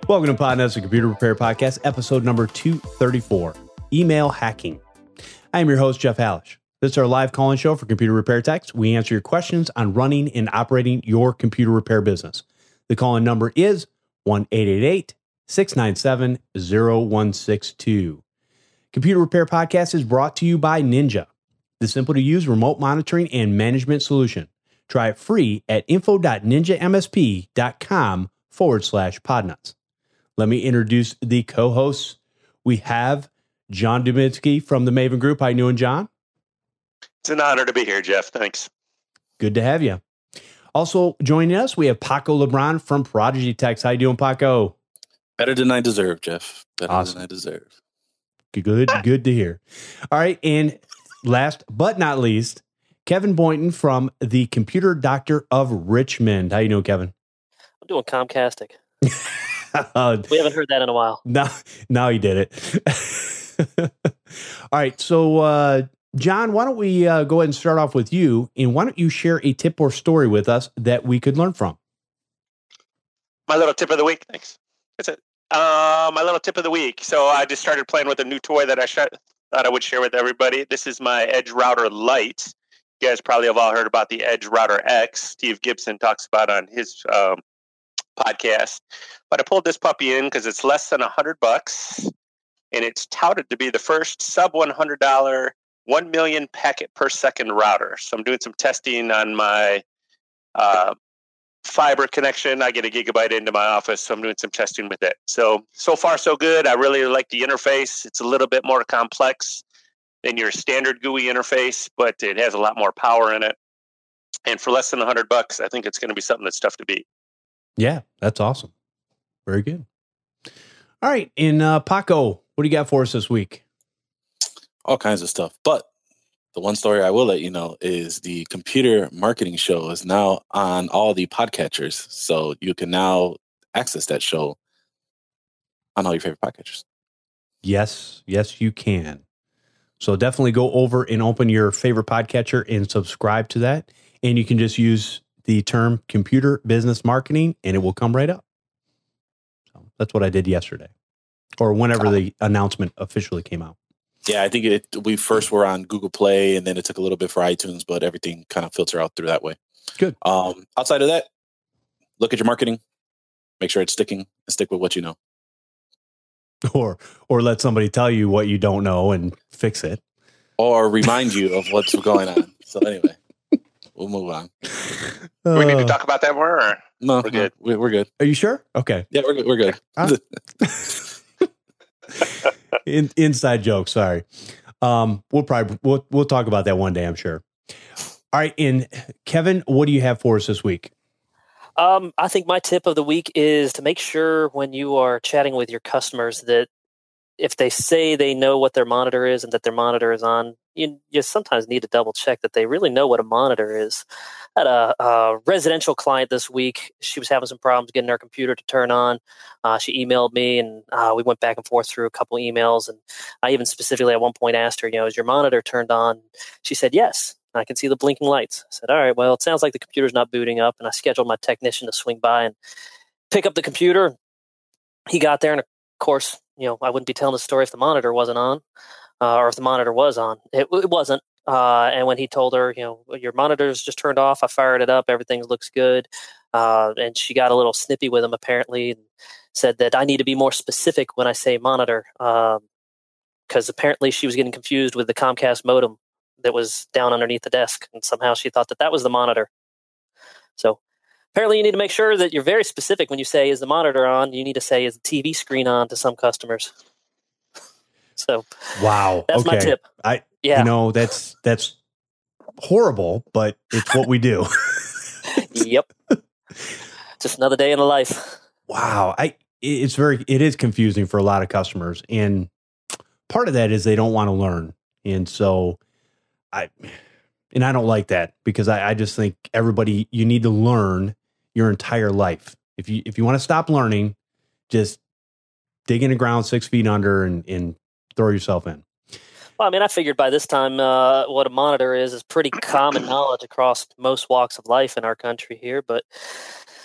Welcome to Podnuts, the Computer Repair Podcast, episode number 234, Email Hacking. I am your host, Jeff Hallish. This is our live call-in show for computer repair techs. We answer your questions on running and operating your computer repair business. The call-in number is 1-888-697-0162. Computer Repair Podcast is brought to you by Ninja, the simple-to-use remote monitoring and management solution. Try it free at info.ninjamsp.com/podnuts. Let me introduce the co-hosts. We have John Dubitsky from the Maven Group. How you doing, John? It's an honor to be here, Jeff. Thanks. Good to have you. Also joining us, we have Paco LeBron from Prodigy Techs. How you doing, Paco? Better than I deserve, Jeff. Better Awesome. than I deserve. Good to hear. All right, and last but not least, Kevin Boynton from the Computer Doctor of Richmond. How you doing, Kevin? I'm doing Comcastic. We haven't heard that in a while. Now he did it. All right, so John, why don't we go ahead and start off with you, and why don't you share a tip or story with us that we could learn from? My little tip of the week. Thanks. That's it. My little tip of the week. So I just started playing with a new toy that I thought I would share with everybody. This is my Edge Router Lite. You guys probably have all heard about the Edge Router X. Steve Gibson talks about on his podcast. But I pulled this puppy in because it's less than $100, and it's touted to be the first sub $100 1 million packet per second router. So I'm doing some testing on my fiber connection. I get a gigabyte into my office, so I'm doing some testing with it. So far, so good. I really like the interface. It's a little bit more complex than your standard GUI interface, but it has a lot more power in it. And for less than $100, I think it's going to be something that's tough to beat. Yeah, that's awesome. Very good. All right, and Paco, what do you got for us this week? All kinds of stuff. But the one story I will let you know is the Computer Marketing Show is now on all the podcatchers. So you can now access that show on all your favorite podcatchers. Yes, you can. So definitely go over and open your favorite podcatcher and subscribe to that. And you can just use the term computer business marketing and it will come right up. So that's what I did yesterday or whenever the announcement officially came out. Yeah, I think we first were on Google Play and then it took a little bit for iTunes, but everything kind of filtered out through that way. Good. Outside of that, look at your marketing, make sure it's sticking, and stick with what you know. Or let somebody tell you what you don't know and fix it. Or remind you of what's going on. So anyway, we'll move on. Do we need to talk about that more? Or? No, we're good. We're good. Are you sure? Okay. Yeah, we're good. Inside joke. Sorry. We'll talk about that one day, I'm sure. All right. And Kevin, what do you have for us this week? I think my tip of the week is to make sure when you are chatting with your customers that if they say they know what their monitor is and that their monitor is on, you sometimes need to double check that they really know what a monitor is. I had a residential client this week. She was having some problems getting her computer to turn on. She emailed me and we went back and forth through a couple emails. And I even specifically at one point asked her, is your monitor turned on? She said, yes. I can see the blinking lights. I said, all right, well, it sounds like the computer's not booting up. And I scheduled my technician to swing by and pick up the computer. He got there, and of course, I wouldn't be telling the story if the monitor wasn't on, or if the monitor was on. It wasn't. And when he told her, your monitor's just turned off, I fired it up, everything looks good. And she got a little snippy with him, apparently, and said that I need to be more specific when I say monitor, because apparently she was getting confused with the Comcast modem that was down underneath the desk, and somehow she thought that was the monitor. So apparently you need to make sure that you're very specific when you say, is the monitor on? You need to say, is the TV screen on to some customers. So wow, that's my tip. That's horrible, but it's what we do. Yep. Just another day in the life. Wow. It is confusing for a lot of customers. And part of that is they don't want to learn. And so I don't like that because I just think you need to learn your entire life. If you want to stop learning, just dig in the ground 6 feet under and throw yourself in. Well, I figured by this time what a monitor is pretty common knowledge across most walks of life in our country here. But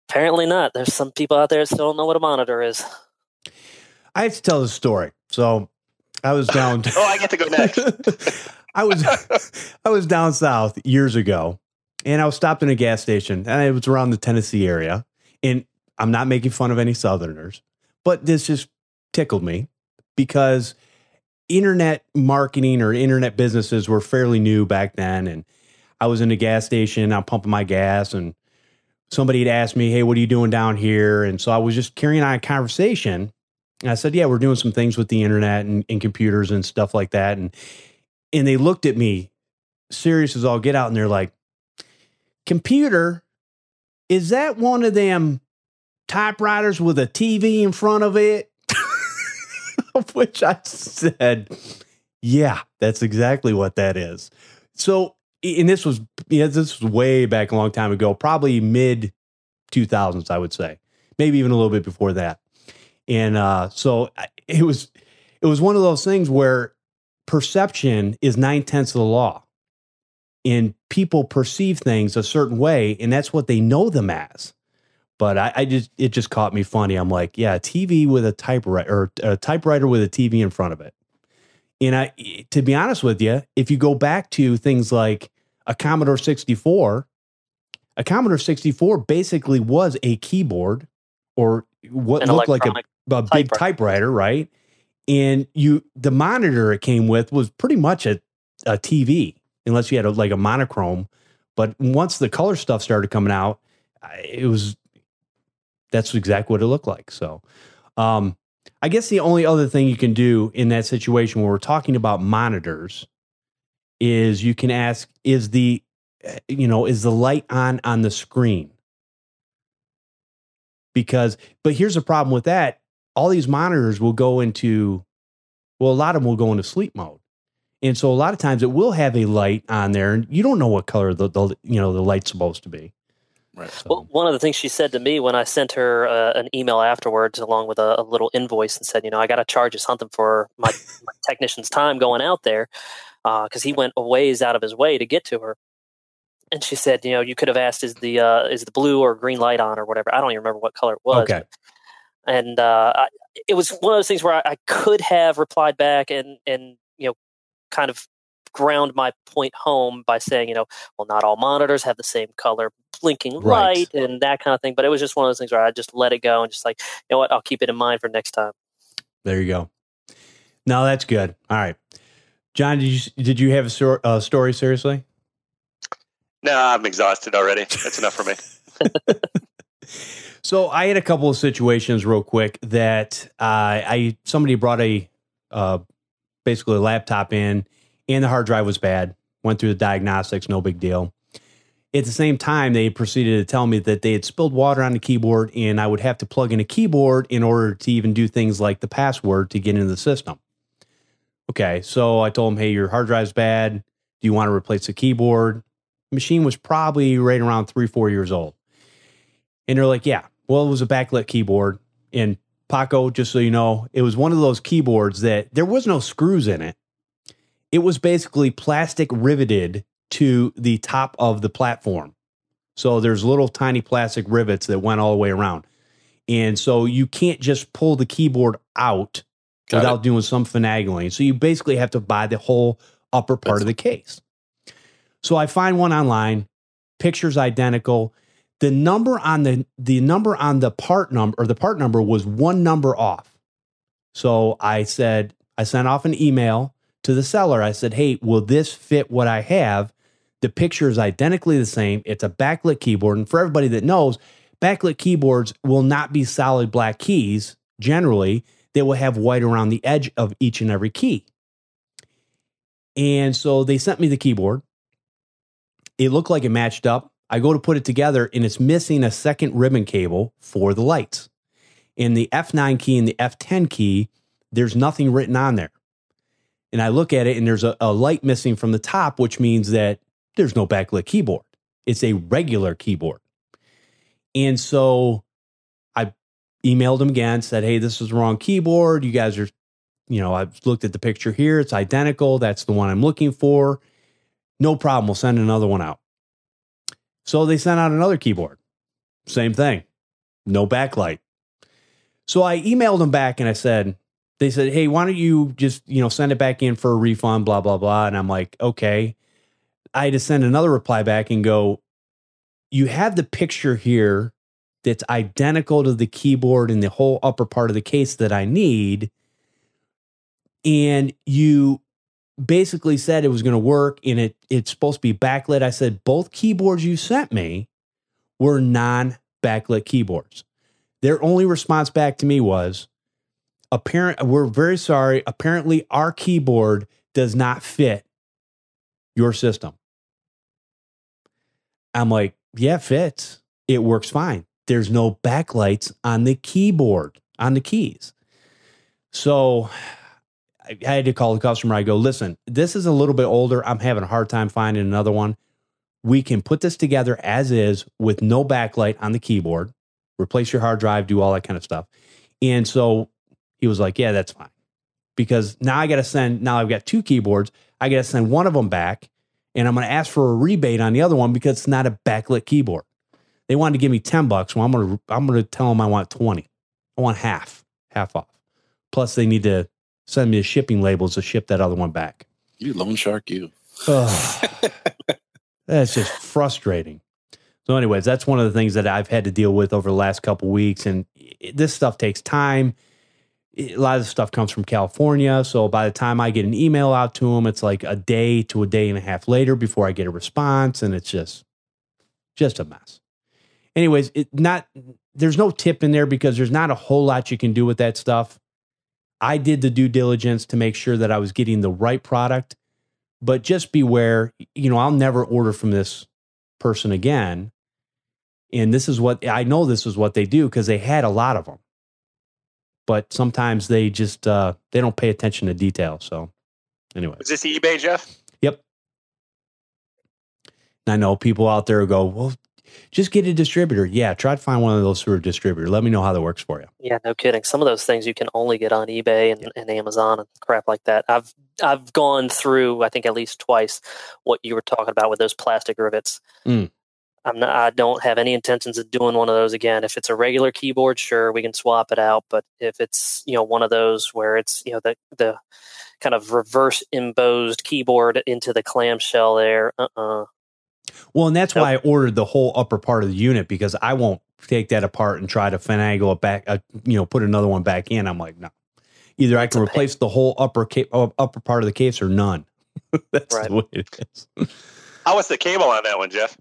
Apparently not. There's some people out there that still don't know what a monitor is. I have to tell the story. So I was down. Oh, I get to go next. I was down south years ago, and I was stopped in a gas station, and it was around the Tennessee area. And I'm not making fun of any Southerners, but this just tickled me because internet marketing or internet businesses were fairly new back then. And I was in a gas station, I'm pumping my gas, and somebody had asked me, hey, what are you doing down here? And so I was just carrying on a conversation. And I said, yeah, we're doing some things with the internet and computers and stuff like that. And they looked at me serious as all get out. And they're like, computer, is that one of them typewriters with a TV in front of it? Of which I said, yeah, that's exactly what that is. So, and this was way back a long time ago, probably mid 2000s, I would say, maybe even a little bit before that. And so it was one of those things where perception is 9/10 of the law, and people perceive things a certain way, and that's what they know them as. But it just caught me funny. I'm like, yeah, a TV with a typewriter, or a typewriter with a TV in front of it. And to be honest with you, if you go back to things like a Commodore 64, basically was a keyboard, or what looked like a big typewriter, right? And the monitor it came with was pretty much a TV, unless you had a monochrome. But once the color stuff started coming out, that's exactly what it looked like. So, I guess the only other thing you can do in that situation when we're talking about monitors is you can ask, is the light on the screen? But here's the problem with that. All these monitors will go into, a lot of them will go into sleep mode. And so a lot of times it will have a light on there, and you don't know what color the light's supposed to be. Right. So. Well, one of the things she said to me when I sent her an email afterwards, along with a little invoice, and said, I got to charge you something for my technician's time going out there, because he went a ways out of his way to get to her. And she said, you could have asked, is the blue or green light on or whatever? I don't even remember what color it was. Okay. And it was one of those things where I could have replied back and kind of ground my point home by saying, well, not all monitors have the same color blinking light and that kind of thing. But it was just one of those things where I just let it go and just like, you know what, I'll keep it in mind for next time. There you go. No, that's good. All right. John, did you have a story, seriously? No, I'm exhausted already. That's enough for me. So I had a couple of situations real quick that somebody brought basically a laptop in, and the hard drive was bad. Went through the diagnostics, no big deal. At the same time, they proceeded to tell me that they had spilled water on the keyboard, and I would have to plug in a keyboard in order to even do things like the password to get into the system. Okay, so I told them, hey, your hard drive's bad. Do you want to replace the keyboard? The machine was probably right around 3-4 years old. And they're like, yeah, well, it was a backlit keyboard. And Paco, just so you know, it was one of those keyboards that there was no screws in it. It was basically plastic riveted to the top of the platform. So there's little tiny plastic rivets that went all the way around. And so you can't just pull the keyboard out without doing some finagling. So you basically have to buy the whole upper part of the case. So I find one online, picture's identical. The number on the part number, or the part number, was one number off. So I sent off an email to the seller. I said, hey, will this fit what I have? The picture is identically the same. It's a backlit keyboard. And for everybody that knows, backlit keyboards will not be solid black keys. Generally, they will have white around the edge of each and every key. And so they sent me the keyboard. It looked like it matched up. I go to put it together, and it's missing a second ribbon cable for the lights. In the F9 key and the F10 key, there's nothing written on there. And I look at it, and there's a light missing from the top, which means that there's no backlit keyboard. It's a regular keyboard. And so I emailed them again, said, hey, this is the wrong keyboard. You guys are, I've looked at the picture here. It's identical. That's the one I'm looking for. No problem. We'll send another one out. So they sent out another keyboard. Same thing. no backlight. So I emailed them back and they said, hey, why don't you just, send it back in for a refund, blah, blah, blah. And I'm like, okay. I had to send another reply back and go, you have the picture here that's identical to the keyboard and the whole upper part of the case that I need. And you basically said it was going to work and it's supposed to be backlit. I said, both keyboards you sent me were non-backlit keyboards. Their only response back to me was, we're very sorry. Apparently our keyboard does not fit your system. I'm like, yeah, it fits. It works fine. There's no backlights on the keyboard, on the keys. So I had to call the customer. I go, listen, this is a little bit older. I'm having a hard time finding another one. We can put this together as is with no backlight on the keyboard, replace your hard drive, do all that kind of stuff. And so he was like, yeah, that's fine. Because now I've got two keyboards. I got to send one of them back and I'm going to ask for a rebate on the other one because it's not a backlit keyboard. They wanted to give me $10. Well, I'm going to tell them I want 20. I want half off. Plus they need to send me the shipping labels to ship that other one back. You loan shark, you. That's just frustrating. So anyways, that's one of the things that I've had to deal with over the last couple of weeks. And this stuff takes time. A lot of the stuff comes from California. So by the time I get an email out to them, it's like a day to a day and a half later before I get a response. And it's just a mess. Anyways, there's no tip in there because there's not a whole lot you can do with that stuff. I did the due diligence to make sure that I was getting the right product, but just beware, I'll never order from this person again. And this is what they do because they had a lot of them, but sometimes they just, they don't pay attention to detail. So anyway. Is this eBay, Jeff? Yep. And I know people out there go, well, just get a distributor. Yeah, try to find one of those through a distributor. Let me know how that works for you. Yeah, no kidding. Some of those things you can only get on eBay and Amazon and crap like that. I've gone through, I think at least twice, what you were talking about with those plastic rivets. I don't have any intentions of doing one of those again. If it's a regular keyboard, sure, we can swap it out. But if it's one of those where it's the kind of reverse embossed keyboard into the clamshell there, Well, and that's why I ordered the whole upper part of the unit because I won't take that apart and try to finagle it back, put another one back in. I'm like, no. Either I can replace the whole upper part of the case or none. That's right. The way it is. How was the cable on that one, Jeff?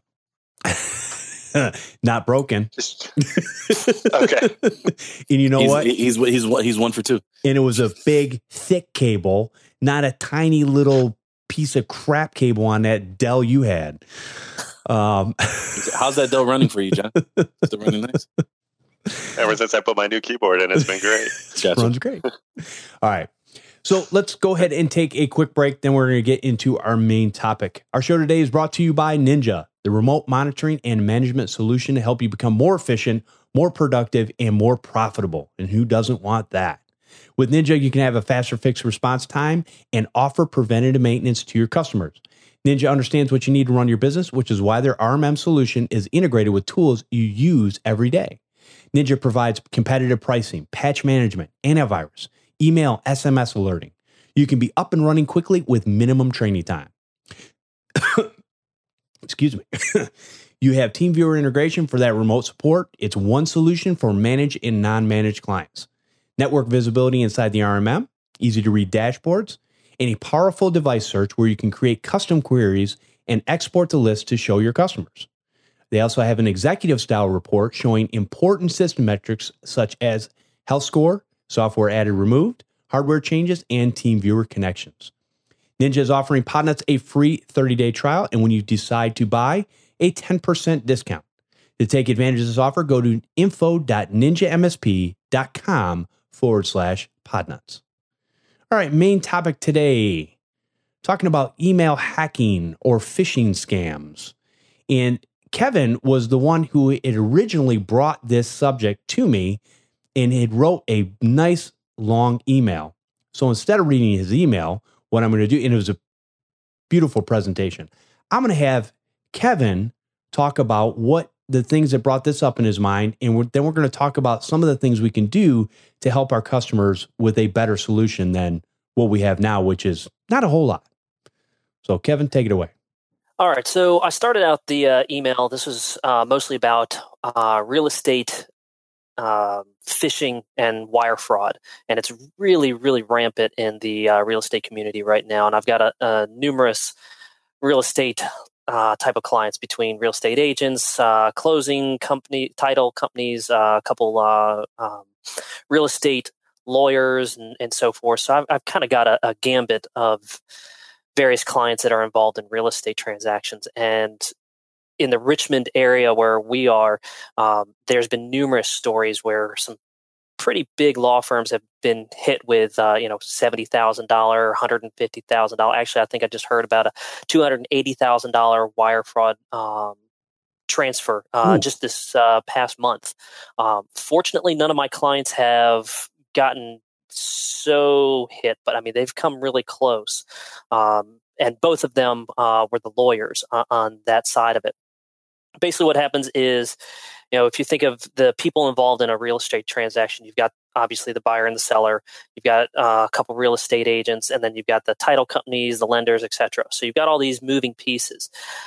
Not broken. Okay. And you know what? He's 1 for 2. And it was a big, thick cable, not a tiny little piece of crap cable on that Dell you had. How's that Dell running for you, John? Still running nice? Ever since I put my new keyboard in, it's been great. It runs great. All right. So let's go ahead and take a quick break. Then we're going to get into our main topic. Our show today is brought to you by Ninja, the remote monitoring and management solution to help you become more efficient, more productive, and more profitable. And who doesn't want that? With Ninja, you can have a faster fixed response time and offer preventative maintenance to your customers. Ninja understands what you need to run your business, which is why their RMM solution is integrated with tools you use every day. Ninja provides competitive pricing, patch management, antivirus, email, SMS alerting. You can be up and running quickly with minimum training time. Excuse me. You have TeamViewer integration for that remote support. It's one solution for managed and non-managed clients. Network visibility inside the RMM, easy to read dashboards, and a powerful device search where you can create custom queries and export the list to show your customers. They also have an executive style report showing important system metrics such as health score, software added removed, hardware changes, and TeamViewer connections. Ninja is offering Podnuts a free 30-day trial, and when you decide to buy, a 10% discount. To take advantage of this offer, go to info.ninjamsp.com/podnuts. All right, main topic today, talking about email hacking or phishing scams. And Kevin was the one who had originally brought this subject to me and had wrote a nice long email. So instead of reading his email, what I'm going to do, and it was a beautiful presentation, I'm going to have Kevin talk about what the things that brought this up in his mind. And then we're going to talk about some of the things we can do to help our customers with a better solution than what we have now, which is not a whole lot. So Kevin, take it away. All right. So I started out the email. This was mostly about real estate phishing and wire fraud. And it's really, really rampant in the real estate community right now. And I've got numerous real estate type of clients between real estate agents, closing company, title companies, a couple real estate lawyers, and so forth. So I've kind of got a gambit of various clients that are involved in real estate transactions. And in the Richmond area where we are, there's been numerous stories where some pretty big law firms have been hit with, $70,000, $150,000. Actually, I think I just heard about a $280,000 wire fraud transfer just this past month. Fortunately, none of my clients have gotten so hit, but I mean, they've come really close. And both of them were the lawyers on that side of it. Basically, what happens is, if you think of the people involved in a real estate transaction, you've got obviously the buyer and the seller, you've got a couple real estate agents, and then you've got the title companies, the lenders, etc. So you've got all these moving pieces.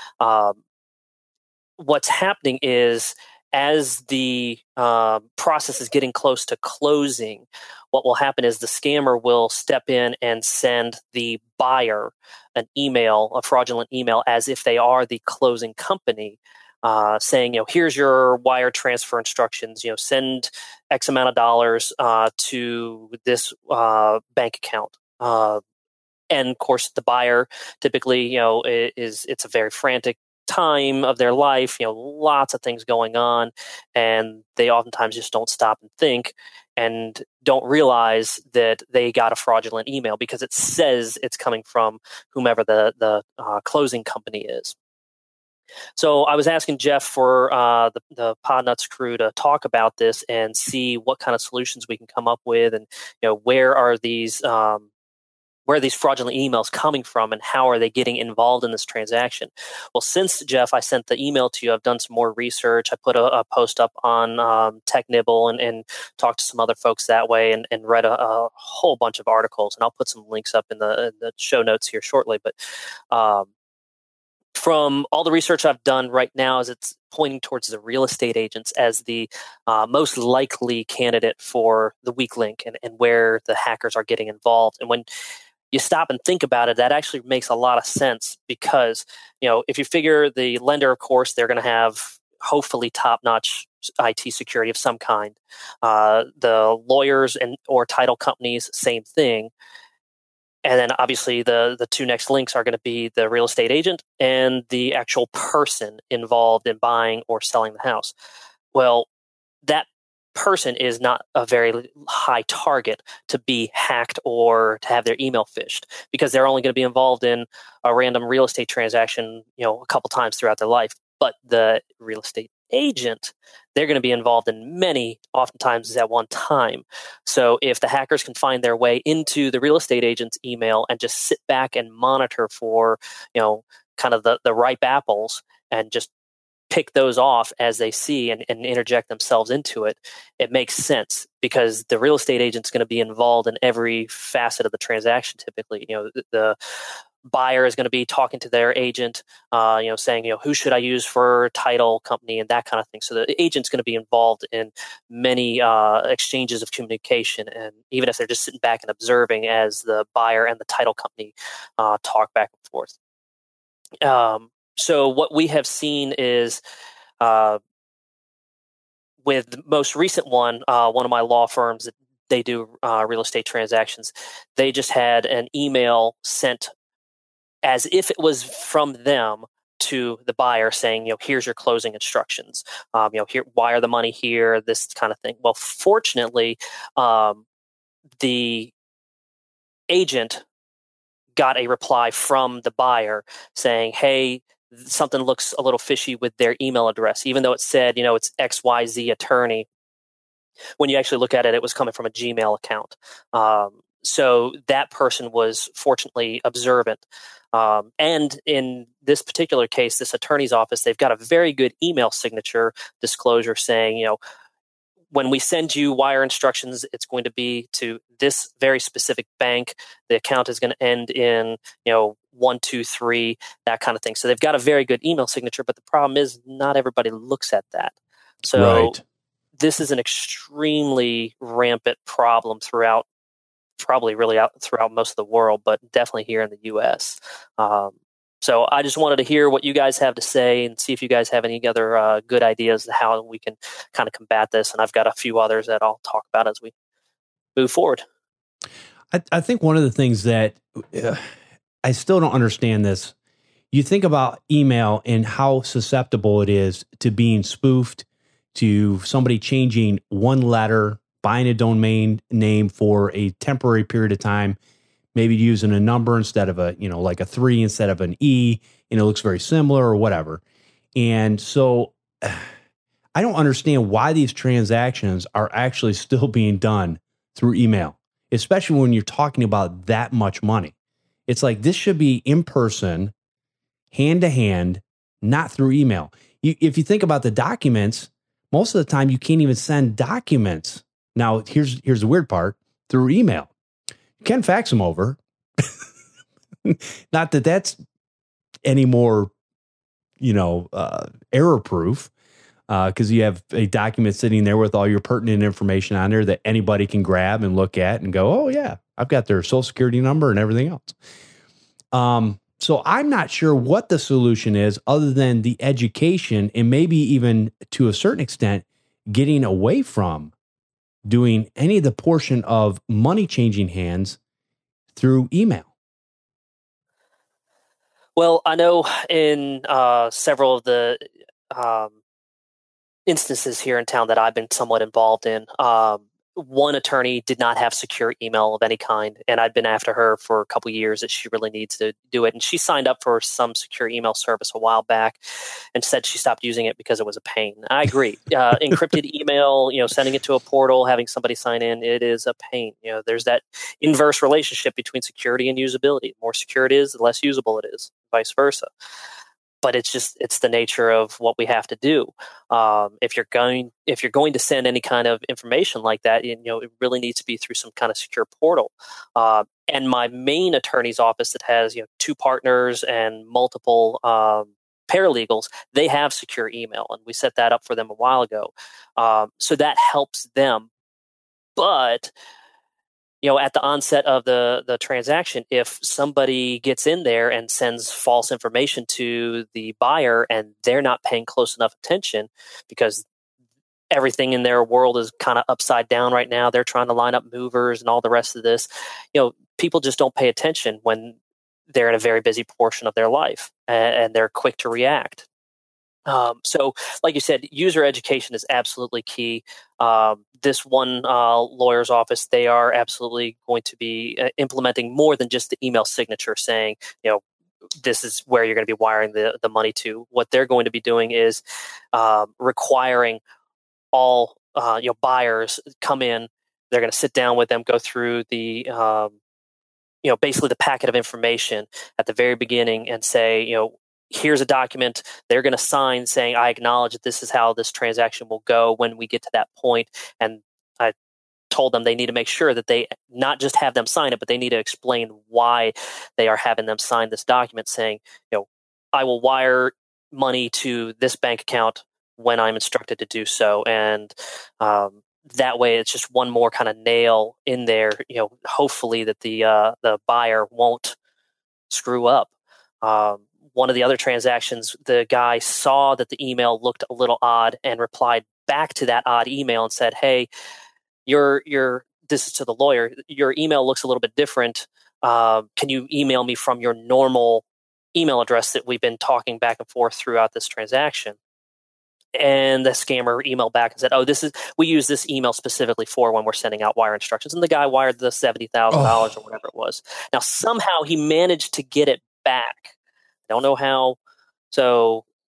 What's happening is, as the process is getting close to closing, what will happen is the scammer will step in and send the buyer an email, a fraudulent email, as if they are the closing company, saying, here's your wire transfer instructions, send X amount of dollars to this bank account. And of course, the buyer typically, it's a very frantic time of their life, lots of things going on, and they oftentimes just don't stop and think and don't realize that they got a fraudulent email because it says it's coming from whomever the closing company is. So I was asking Jeff for the Podnuts crew to talk about this and see what kind of solutions we can come up with, and where are these fraudulent emails coming from, and how are they getting involved in this transaction? Well, since, Jeff, I sent the email to you, I've done some more research. I put a post up on TechNibble and talked to some other folks that way, and read a whole bunch of articles. And I'll put some links up in the show notes here shortly. But from all the research I've done right now, is it's pointing towards the real estate agents as the most likely candidate for the weak link and where the hackers are getting involved. And when you stop and think about it, that actually makes a lot of sense, because, if you figure the lender, of course, they're going to have hopefully top-notch IT security of some kind. The lawyers or title companies, same thing. And then obviously the two next links are going to be the real estate agent and the actual person involved in buying or selling the house. Well, that person is not a very high target to be hacked or to have their email phished, because they're only going to be involved in a random real estate transaction, a couple times throughout their life. But the real estate agent, they're going to be involved in many, oftentimes at one time. So if the hackers can find their way into the real estate agent's email and just sit back and monitor for, kind of the ripe apples, and just pick those off as they see and interject themselves into it, it makes sense, because the real estate agent's going to be involved in every facet of the transaction. Typically, the buyer is going to be talking to their agent, saying, who should I use for title company and that kind of thing. So the agent's going to be involved in many exchanges of communication, and even if they're just sitting back and observing as the buyer and the title company talk back and forth. So what we have seen is, with the most recent one of my law firms that they do real estate transactions, they just had an email sent as if it was from them to the buyer saying, here's your closing instructions. Here, wire the money here, this kind of thing. Well, fortunately, the agent got a reply from the buyer saying, hey, something looks a little fishy with their email address, even though it said, it's XYZ attorney. When you actually look at it, it was coming from a Gmail account. So that person was fortunately observant. And in this particular case, this attorney's office, they've got a very good email signature disclosure saying, when we send you wire instructions, it's going to be to this very specific bank. The account is going to end in, 123, that kind of thing. So they've got a very good email signature, but the problem is not everybody looks at that. So This is an extremely rampant problem throughout most of the world, but definitely here in the U.S. So I just wanted to hear what you guys have to say and see if you guys have any other good ideas how we can kind of combat this. And I've got a few others that I'll talk about as we move forward. I think one of the things that I still don't understand this, you think about email and how susceptible it is to being spoofed, to somebody changing one letter, buying a domain name for a temporary period of time, maybe using a number instead of like a 3 instead of an E, and it looks very similar or whatever. And so I don't understand why these transactions are actually still being done through email, especially when you're talking about that much money. It's like this should be in person, hand to hand, not through email. If you think about the documents, most of the time you can't even send documents. Now, here's the weird part, through email. You can fax them over. Not that that's any more, error proof, because you have a document sitting there with all your pertinent information on there that anybody can grab and look at and go, oh, yeah, I've got their social security number and everything else. So I'm not sure what the solution is other than the education and maybe even to a certain extent getting away from doing any of the portion of money changing hands through email. Well, I know in several of the instances here in town that I've been somewhat involved in, one attorney did not have secure email of any kind, and I'd been after her for a couple of years that she really needs to do it. And she signed up for some secure email service a while back and said she stopped using it because it was a pain. I agree. Encrypted email, sending it to a portal, having somebody sign in, it is a pain. There's that inverse relationship between security and usability. The more secure it is, the less usable it is, vice versa. But it's the nature of what we have to do. If you're going to send any kind of information like that, it really needs to be through some kind of secure portal. And my main attorney's office that has 2 partners and multiple paralegals, they have secure email, and we set that up for them a while ago. So that helps them. But at the onset of the transaction, if somebody gets in there and sends false information to the buyer and they're not paying close enough attention because everything in their world is kind of upside down right now, they're trying to line up movers and all the rest of this, people just don't pay attention when they're in a very busy portion of their life and they're quick to react. So like you said, user education is absolutely key. This one lawyer's office, they are absolutely going to be implementing more than just the email signature saying, this is where you're going to be wiring the money to. What they're going to be doing is requiring all buyers come in. They're going to sit down with them, go through the basically the packet of information at the very beginning and say, here's a document they're going to sign saying, I acknowledge that this is how this transaction will go when we get to that point. And I told them they need to make sure that they not just have them sign it, but they need to explain why they are having them sign this document saying, I will wire money to this bank account when I'm instructed to do so. And that way it's just one more kind of nail in there, hopefully that the buyer won't screw up. One of the other transactions, the guy saw that the email looked a little odd and replied back to that odd email and said, hey, this is to the lawyer, your email looks a little bit different. Can you email me from your normal email address that we've been talking back and forth throughout this transaction? And the scammer emailed back and said, we use this email specifically for when we're sending out wire instructions. And the guy wired the $70,000 or whatever it was. Now, somehow he managed to get it back. I don't know how. So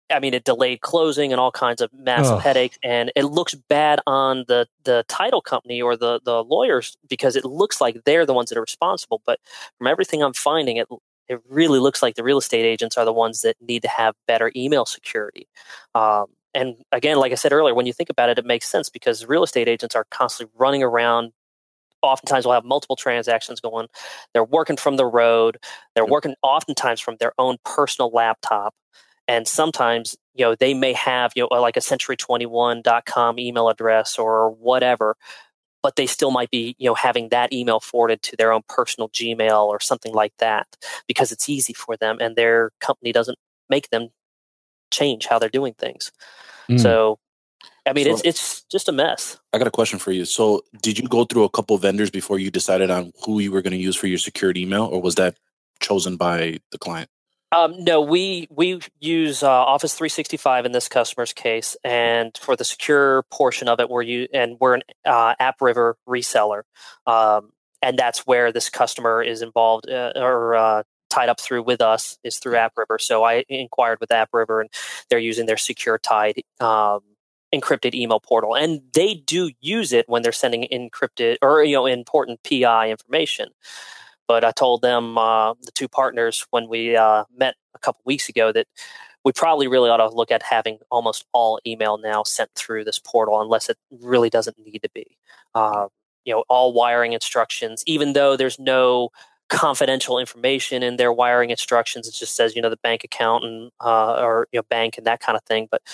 I mean, it delayed closing and all kinds of massive headaches, and it looks bad on the title company or the lawyers because it looks like they're the ones that are responsible. But from everything I'm finding, it really looks like the real estate agents are the ones that need to have better email security. And again, like I said earlier, when you think about it, it makes sense because real estate agents are constantly running around. Oftentimes will have multiple transactions going. They're working from the road. They're working oftentimes from their own personal laptop. And sometimes, they may have, like a century21.com email address or whatever, but they still might be, having that email forwarded to their own personal Gmail or something like that because it's easy for them and their company doesn't make them change how they're doing things. So, I mean, it's just a mess. I got a question for you. So did you go through a couple vendors before you decided on who you were going to use for your secured email, or was that chosen by the client? No, we use Office 365 in this customer's case, and for the secure portion of it, we're an AppRiver reseller, and that's where this customer is involved or tied up through with us is through AppRiver. So I inquired with AppRiver, and they're using their secure tied encrypted email portal, and they do use it when they're sending encrypted or important PI information. But I told them, the two partners, when we met a couple weeks ago, that we probably really ought to look at having almost all email now sent through this portal, unless it really doesn't need to be. All wiring instructions, even though there's no confidential information in their wiring instructions, it just says the bank account and or bank and that kind of thing. But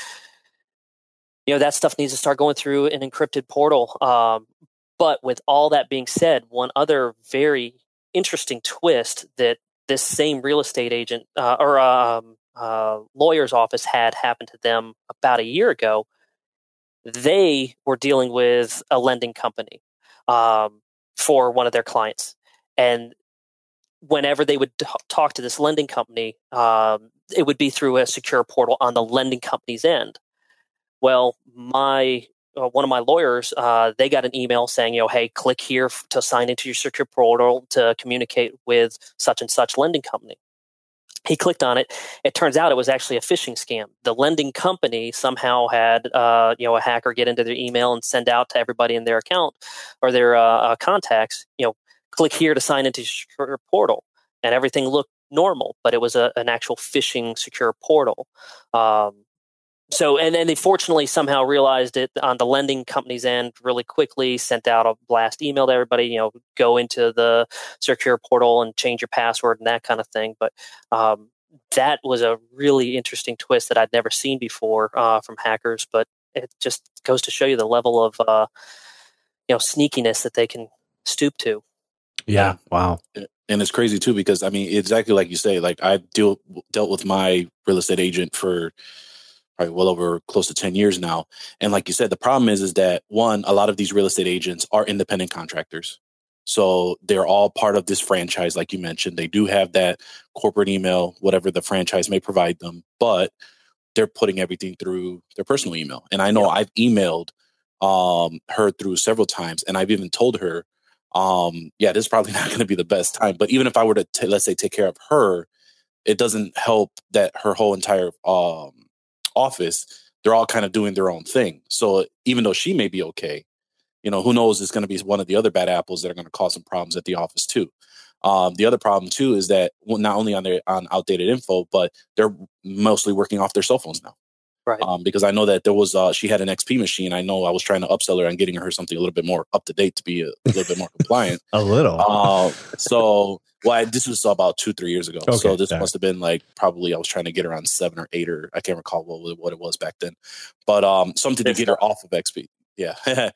that stuff needs to start going through an encrypted portal. But with all that being said, one other very interesting twist that this same real estate agent or lawyer's office had happened to them about a year ago. They were dealing with a lending company for one of their clients. And whenever they would talk to this lending company, it would be through a secure portal on the lending company's end. Well, one of my lawyers, they got an email saying, hey, click here to sign into your secure portal to communicate with such and such lending company. He clicked on it. It turns out it was actually a phishing scam. The lending company somehow had, a hacker get into their email and send out to everybody in their account or their contacts, click here to sign into your secure portal. And everything looked normal, but it was an actual phishing secure portal. So, and then they fortunately somehow realized it on the lending company's end really quickly, sent out a blast email to everybody, go into the secure portal and change your password and that kind of thing. But that was a really interesting twist that I'd never seen before from hackers. But it just goes to show you the level of, sneakiness that they can stoop to. Yeah. Wow. And it's crazy too, because I mean, exactly like you say, like I've dealt with my real estate agent for probably well over close to 10 years now. And like you said, the problem is that one, a lot of these real estate agents are independent contractors. So they're all part of this franchise. Like you mentioned, they do have that corporate email, whatever the franchise may provide them, but they're putting everything through their personal email. And I know I've emailed her through several times, and I've even told her, this is probably not going to be the best time. But even if I were to, let's say, take care of her, it doesn't help that her whole entire office, they're all kind of doing their own thing. So even though she may be okay, who knows, it's going to be one of the other bad apples that are going to cause some problems at the office too. The other problem too is that not only on outdated info, but they're mostly working off their cell phones now. Right. Because I know that there was she had an XP machine. I know I was trying to upsell her on getting her something a little bit more up to date to be a little bit more compliant. A little. This was about 2-3 years ago. Okay, so this must have been like probably I was trying to get her on 7 or 8, or I can't recall what it was back then. But something to get her off of XP. Yeah.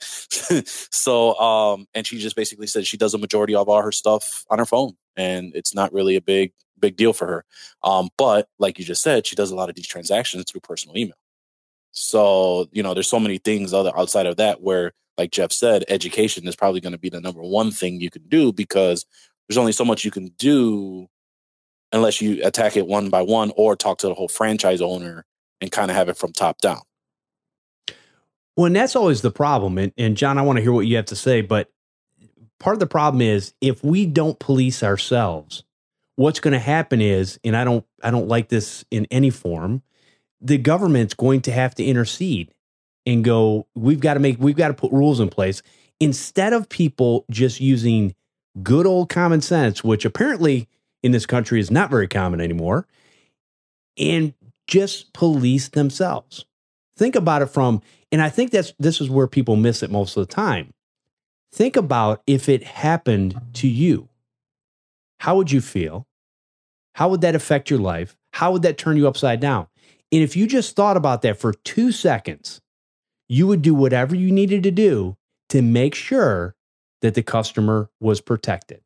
So and she just basically said she does a majority of all her stuff on her phone, and it's not really a big deal for her. But like you just said, she does a lot of these transactions through personal email. So, there's so many things outside of that where, like Jeff said, education is probably going to be the number one thing you can do, because there's only so much you can do unless you attack it one by one or talk to the whole franchise owner and kind of have it from top down. Well, and that's always the problem. And John, I want to hear what you have to say, but part of the problem is if we don't police ourselves, what's going to happen is, and I don't like this in any form, the government's going to have to intercede and go, we've got to put rules in place instead of people just using good old common sense, which apparently in this country is not very common anymore, and just police themselves. Think about it and I think this is where people miss it most of the time. Think about if it happened to you. How would you feel? How would that affect your life? How would that turn you upside down? And if you just thought about that for 2 seconds, you would do whatever you needed to do to make sure that the customer was protected.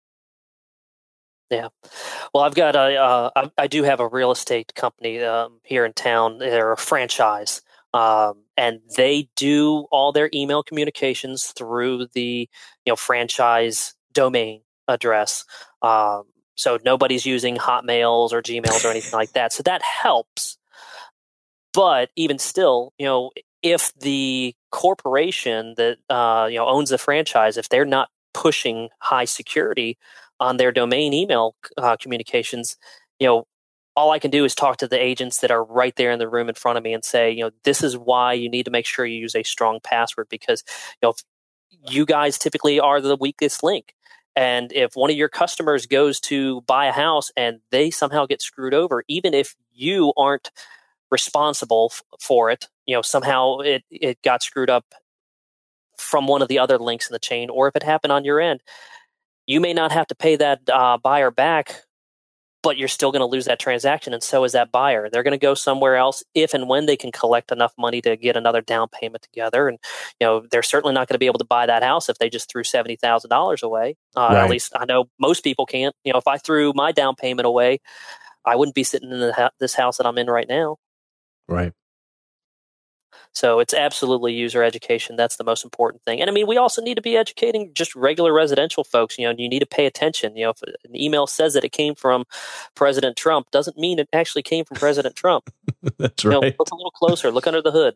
Yeah. Well, I've got I do have a real estate company here in town. They're a franchise, and they do all their email communications through the franchise domain address. So nobody's using Hotmails or Gmails or anything like that. So that helps. But even still, if the corporation that owns the franchise, if they're not pushing high security on their domain email communications, all I can do is talk to the agents that are right there in the room in front of me and say, this is why you need to make sure you use a strong password, because you guys typically are the weakest link. And if one of your customers goes to buy a house and they somehow get screwed over, even if you aren't responsible for it, somehow it got screwed up from one of the other links in the chain, or if it happened on your end, you may not have to pay that buyer back, but you're still going to lose that transaction, and so is that buyer. They're going to go somewhere else if and when they can collect enough money to get another down payment together. And they're certainly not going to be able to buy that house if they just threw $70,000 away. Right. At least I know most people can't. If I threw my down payment away, I wouldn't be sitting in this house that I'm in right now. Right. So it's absolutely user education. That's the most important thing. And I mean, we also need to be educating just regular residential folks. You need to pay attention. If an email says that it came from President Trump, doesn't mean it actually came from President Trump. That's right. Look a little closer. Look under the hood.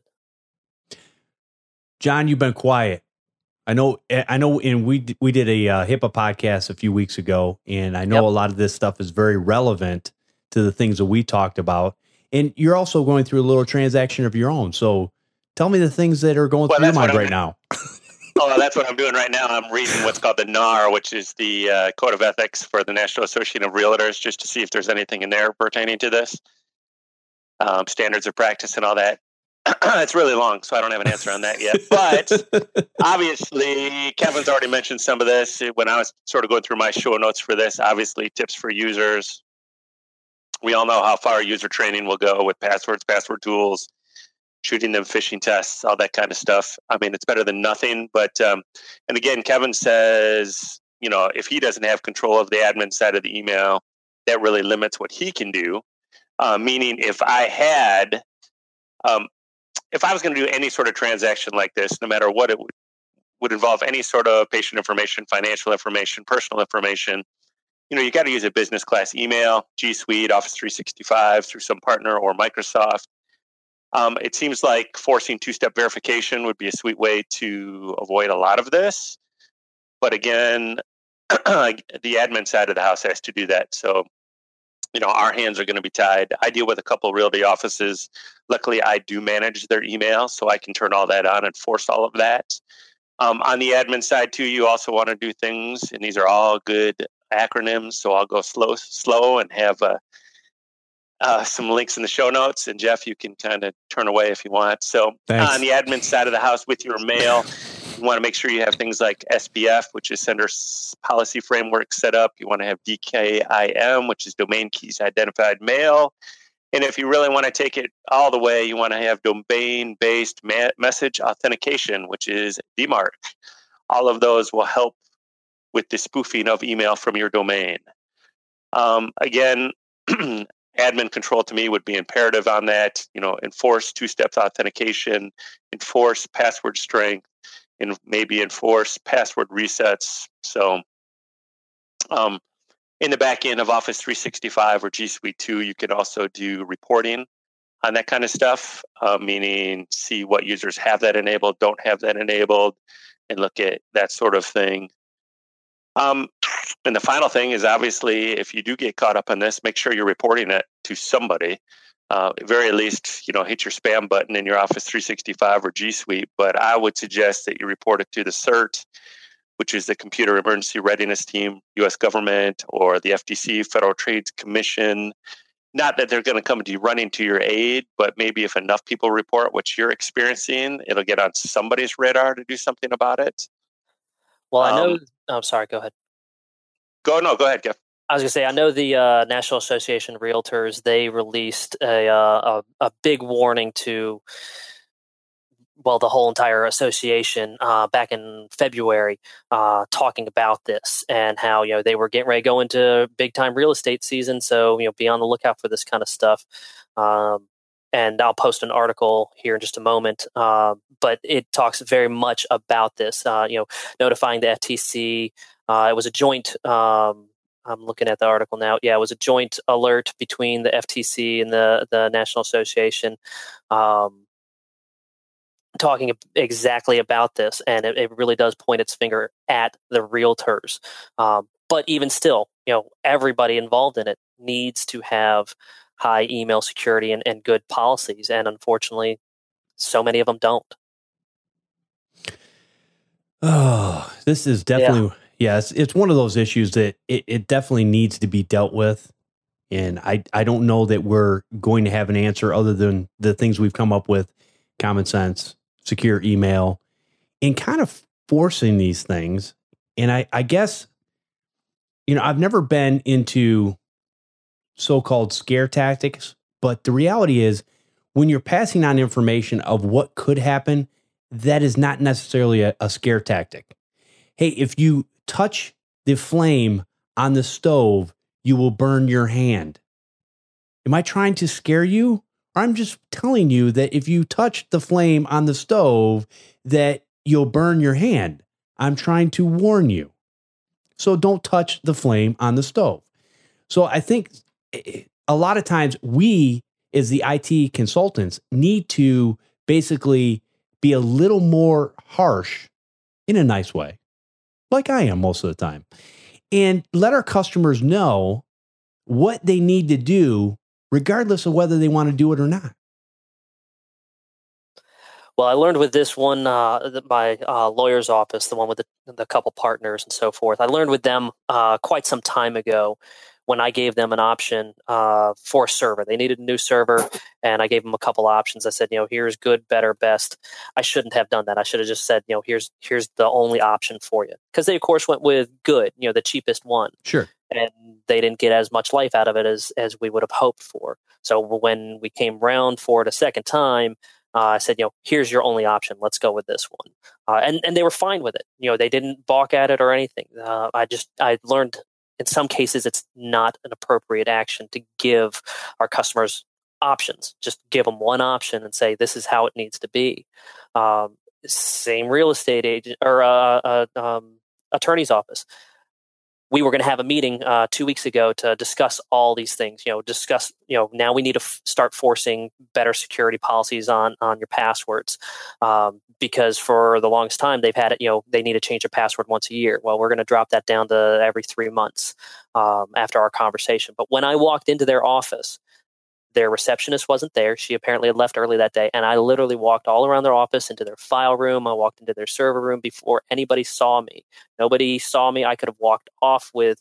John, you've been quiet. I know, and we did a HIPAA podcast a few weeks ago, and I know a lot of this stuff is very relevant to the things that we talked about. And you're also going through a little transaction of your own. So tell me the things that are going through your mind right now. Oh, that's what I'm doing right now. I'm reading what's called the NAR, which is the Code of Ethics for the National Association of Realtors, just to see if there's anything in there pertaining to this. Standards of practice and all that. It's really long, so I don't have an answer on that yet. But obviously, Kevin's already mentioned some of this when I was sort of going through my show notes for this. Obviously, tips for users. We all know how far user training will go with passwords, password tools, shooting them phishing tests, all that kind of stuff. I mean, it's better than nothing. But, and again, Kevin says, if he doesn't have control of the admin side of the email, that really limits what he can do. Meaning if I was going to do any sort of transaction like this, no matter what it would involve any sort of patient information, financial information, personal information, you got to use a business class email, G Suite, Office 365 through some partner or Microsoft. It seems like forcing two-step verification would be a sweet way to avoid a lot of this. But again, the admin side of the house has to do that. So, our hands are going to be tied. I deal with a couple of realty offices. Luckily, I do manage their email, so I can turn all that on and force all of that. On the admin side, too, you also want to do things, and these are all good acronyms, so I'll go slow and have some links in the show notes. And Jeff, you can kind of turn away if you want. So Thanks. On the admin side of the house with your mail, you want to make sure you have things like SPF, which is Sender Policy Framework, set up. You want to have DKIM, which is Domain Keys Identified Mail. And if you really want to take it all the way, you want to have domain-based message authentication, which is DMARC. All of those will help with the spoofing of email from your domain. Again, admin control to me would be imperative on that. Enforce two-step authentication, enforce password strength, and maybe enforce password resets. So in the back end of Office 365 or G Suite 2, you can also do reporting on that kind of stuff, meaning see what users have that enabled, don't have that enabled, and look at that sort of thing. And the final thing is, obviously, if you do get caught up on this, make sure you're reporting it to somebody. At very least, hit your spam button in your Office 365 or G Suite. But I would suggest that you report it to the CERT, which is the Computer Emergency Readiness Team, U.S. government, or the FTC, Federal Trade Commission. Not that they're going to come to you running to your aid, but maybe if enough people report what you're experiencing, it'll get on somebody's radar to do something about it. Well, I know. I'm sorry. Go ahead. Go ahead, Jeff. I was going to say, I know the National Association of Realtors, they released a big warning to, the whole entire association back in February, talking about this and how, they were getting ready to go into big time real estate season. So, be on the lookout for this kind of stuff. And I'll post an article here in just a moment. But it talks very much about this, notifying the FTC. It was a joint, I'm looking at the article now. Yeah, it was a joint alert between the FTC and the National Association, talking exactly about this. And it really does point its finger at the realtors. But even still, everybody involved in it needs to have high email security and good policies. And unfortunately, so many of them don't. Oh, this is definitely... Yeah. Yes, it's one of those issues that it definitely needs to be dealt with. And I don't know that we're going to have an answer other than the things we've come up with: common sense, secure email, and kind of forcing these things. And I guess, I've never been into so-called scare tactics, but the reality is when you're passing on information of what could happen, that is not necessarily a scare tactic. Hey, if you touch the flame on the stove, you will burn your hand. Am I trying to scare you? Or I'm just telling you that if you touch the flame on the stove, that you'll burn your hand. I'm trying to warn you. So don't touch the flame on the stove. So I think a lot of times we, as the IT consultants, need to basically be a little more harsh in a nice way, like I am most of the time, and let our customers know what they need to do, regardless of whether they want to do it or not. Well, I learned with this one, my lawyer's office, the one with the couple partners and so forth, I learned with them quite some time ago when I gave them an option for a server. They needed a new server, and I gave them a couple options. I said, here's good, better, best. I shouldn't have done that. I should have just said, here's the only option for you. Because they, of course, went with good, the cheapest one. Sure. And they didn't get as much life out of it as we would have hoped for. So when we came round for it a second time, I said, here's your only option. Let's go with this one. And they were fine with it. They didn't balk at it or anything. I learned in some cases it's not an appropriate action to give our customers options. Just give them one option and say, this is how it needs to be. Same real estate agent or attorney's office. We were going to have a meeting 2 weeks ago to discuss all these things. Now we need to start forcing better security policies on your passwords, because for the longest time they've had it. They need to change their password once a year. Well, we're going to drop that down to every 3 months after our conversation. But when I walked into their office, their receptionist wasn't there. She apparently had left early that day. And I literally walked all around their office, into their file room. I walked into their server room before anybody saw me. Nobody saw me. I could have walked off with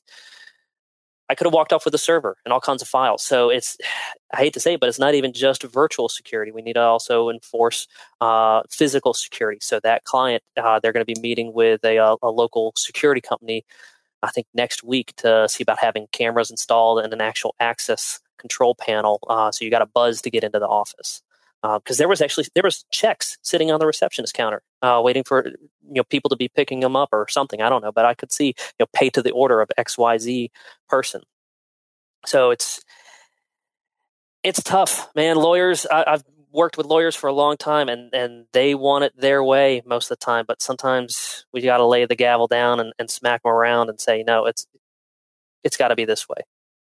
a server and all kinds of files. So I hate to say it, but it's not even just virtual security. We need to also enforce physical security. So that client, they're going to be meeting with a local security company, I think next week, to see about having cameras installed and an actual access control panel, so you got a buzz to get into the office. Because there was checks sitting on the receptionist counter, waiting for people to be picking them up or something. I don't know, but I could see pay to the order of XYZ person. So it's tough, man. Lawyers, I've worked with lawyers for a long time, and they want it their way most of the time. But sometimes we got to lay the gavel down and smack them around and say, no, it's got to be this way.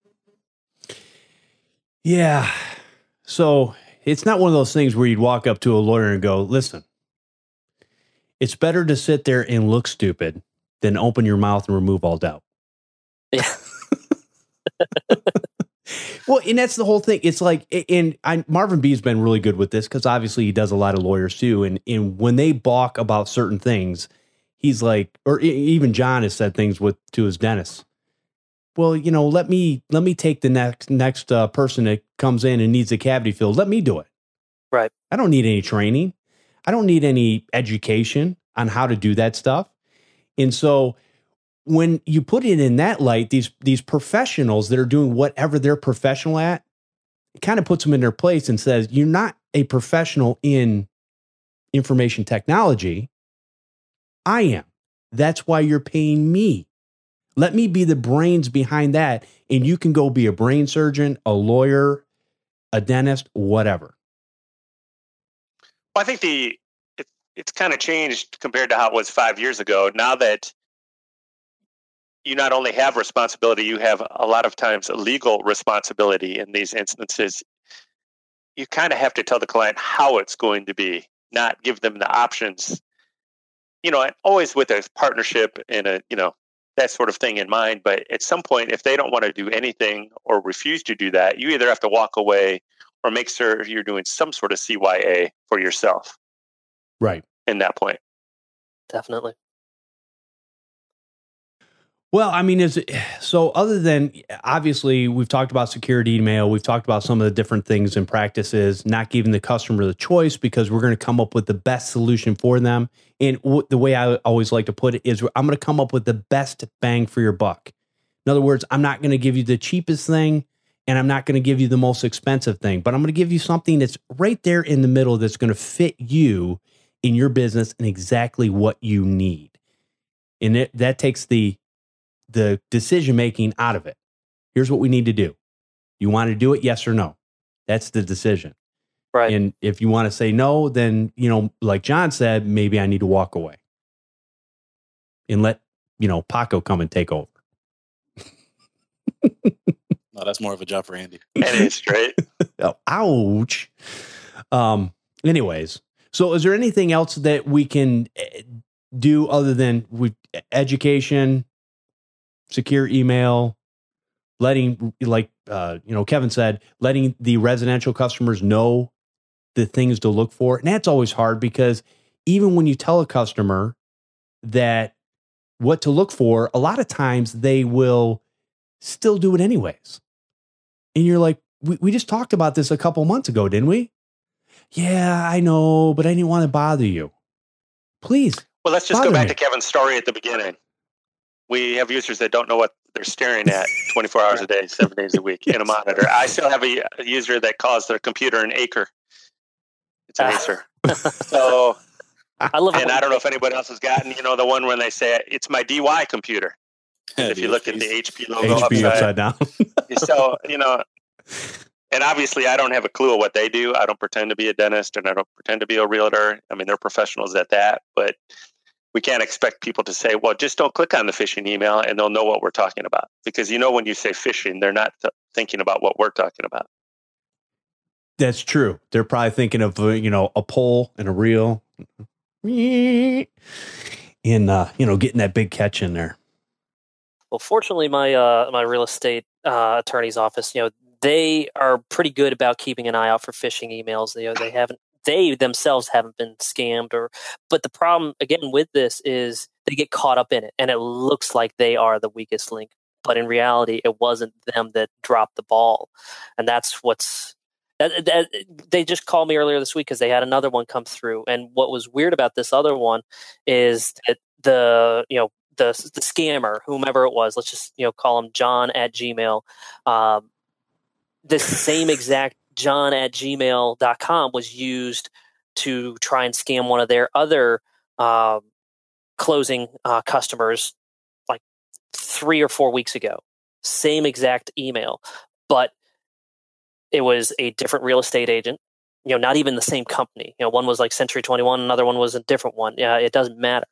Yeah. So it's not one of those things where you'd walk up to a lawyer and go, listen, it's better to sit there and look stupid than open your mouth and remove all doubt. Yeah. Well, and that's the whole thing. It's like, Marvin B's been really good with this because obviously he does a lot of lawyers too. And when they balk about certain things, he's like, or even John has said things to his dentist. Well, let me take the next person that comes in and needs a cavity filled. Let me do it. Right. I don't need any training. I don't need any education on how to do that stuff. And so when you put it in that light, these professionals that are doing whatever they're professional at, it kind of puts them in their place and says, you're not a professional in information technology. I am. That's why you're paying me. Let me be the brains behind that. And you can go be a brain surgeon, a lawyer, a dentist, whatever. Well, I think it's kind of changed compared to how it was 5 years ago. Now that you not only have responsibility, you have a lot of times a legal responsibility in these instances. You kind of have to tell the client how it's going to be, not give them the options, and always with a partnership and that sort of thing in mind. But at some point, if they don't want to do anything or refuse to do that, you either have to walk away or make sure you're doing some sort of CYA for yourself. Right. In that point. Definitely. Well, I mean, so other than, obviously, we've talked about security email, we've talked about some of the different things and practices, not giving the customer the choice because we're going to come up with the best solution for them. And the way I always like to put it is I'm going to come up with the best bang for your buck. In other words, I'm not going to give you the cheapest thing and I'm not going to give you the most expensive thing, but I'm going to give you something that's right there in the middle that's going to fit you in your business and exactly what you need. And that takes the decision-making out of it. Here's what we need to do. You want to do it? Yes or no? That's the decision. Right. And if you want to say no, then, like John said, maybe I need to walk away and let, Paco come and take over. No, that's more of a job for Andy. That is straight. Oh, ouch. Anyways, so is there anything else that we can do other than education, secure email, letting, Kevin said, letting the residential customers know the things to look for? And that's always hard because even when you tell a customer that what to look for, a lot of times they will still do it anyways. And you're like, we just talked about this a couple months ago, didn't we? Yeah, I know, but I didn't want to bother you. Please. Well, let's just go back to Kevin's story at the beginning. We have users that don't know what they're staring at 24 hours a day, 7 days a week in a monitor. I still have a user that calls their computer an acre. It's an Acer. So, I love it. And I don't know if anybody else has gotten, the one when they say, it's my DY computer. If you look at the HP logo upside down. So, and obviously I don't have a clue of what they do. I don't pretend to be a dentist and I don't pretend to be a realtor. I mean, they're professionals at that, but we can't expect people to say, well, just don't click on the phishing email and they'll know what we're talking about. Because, when you say phishing, they're not thinking about what we're talking about. That's true. They're probably thinking of, a pole and a reel and, getting that big catch in there. Well, fortunately, my real estate attorney's office, they are pretty good about keeping an eye out for phishing emails. They themselves haven't been scammed but the problem again with this is they get caught up in it and it looks like they are the weakest link, but in reality, it wasn't them that dropped the ball. And that's they just called me earlier this week because they had another one come through. And what was weird about this other one is that the scammer, whomever it was, let's just call him John at Gmail. This same exact John at gmail.com was used to try and scam one of their other closing customers like 3 or 4 weeks ago. Same exact email, but it was a different real estate agent. Not even the same company. One was like Century 21, another one was a different one. Yeah, it doesn't matter.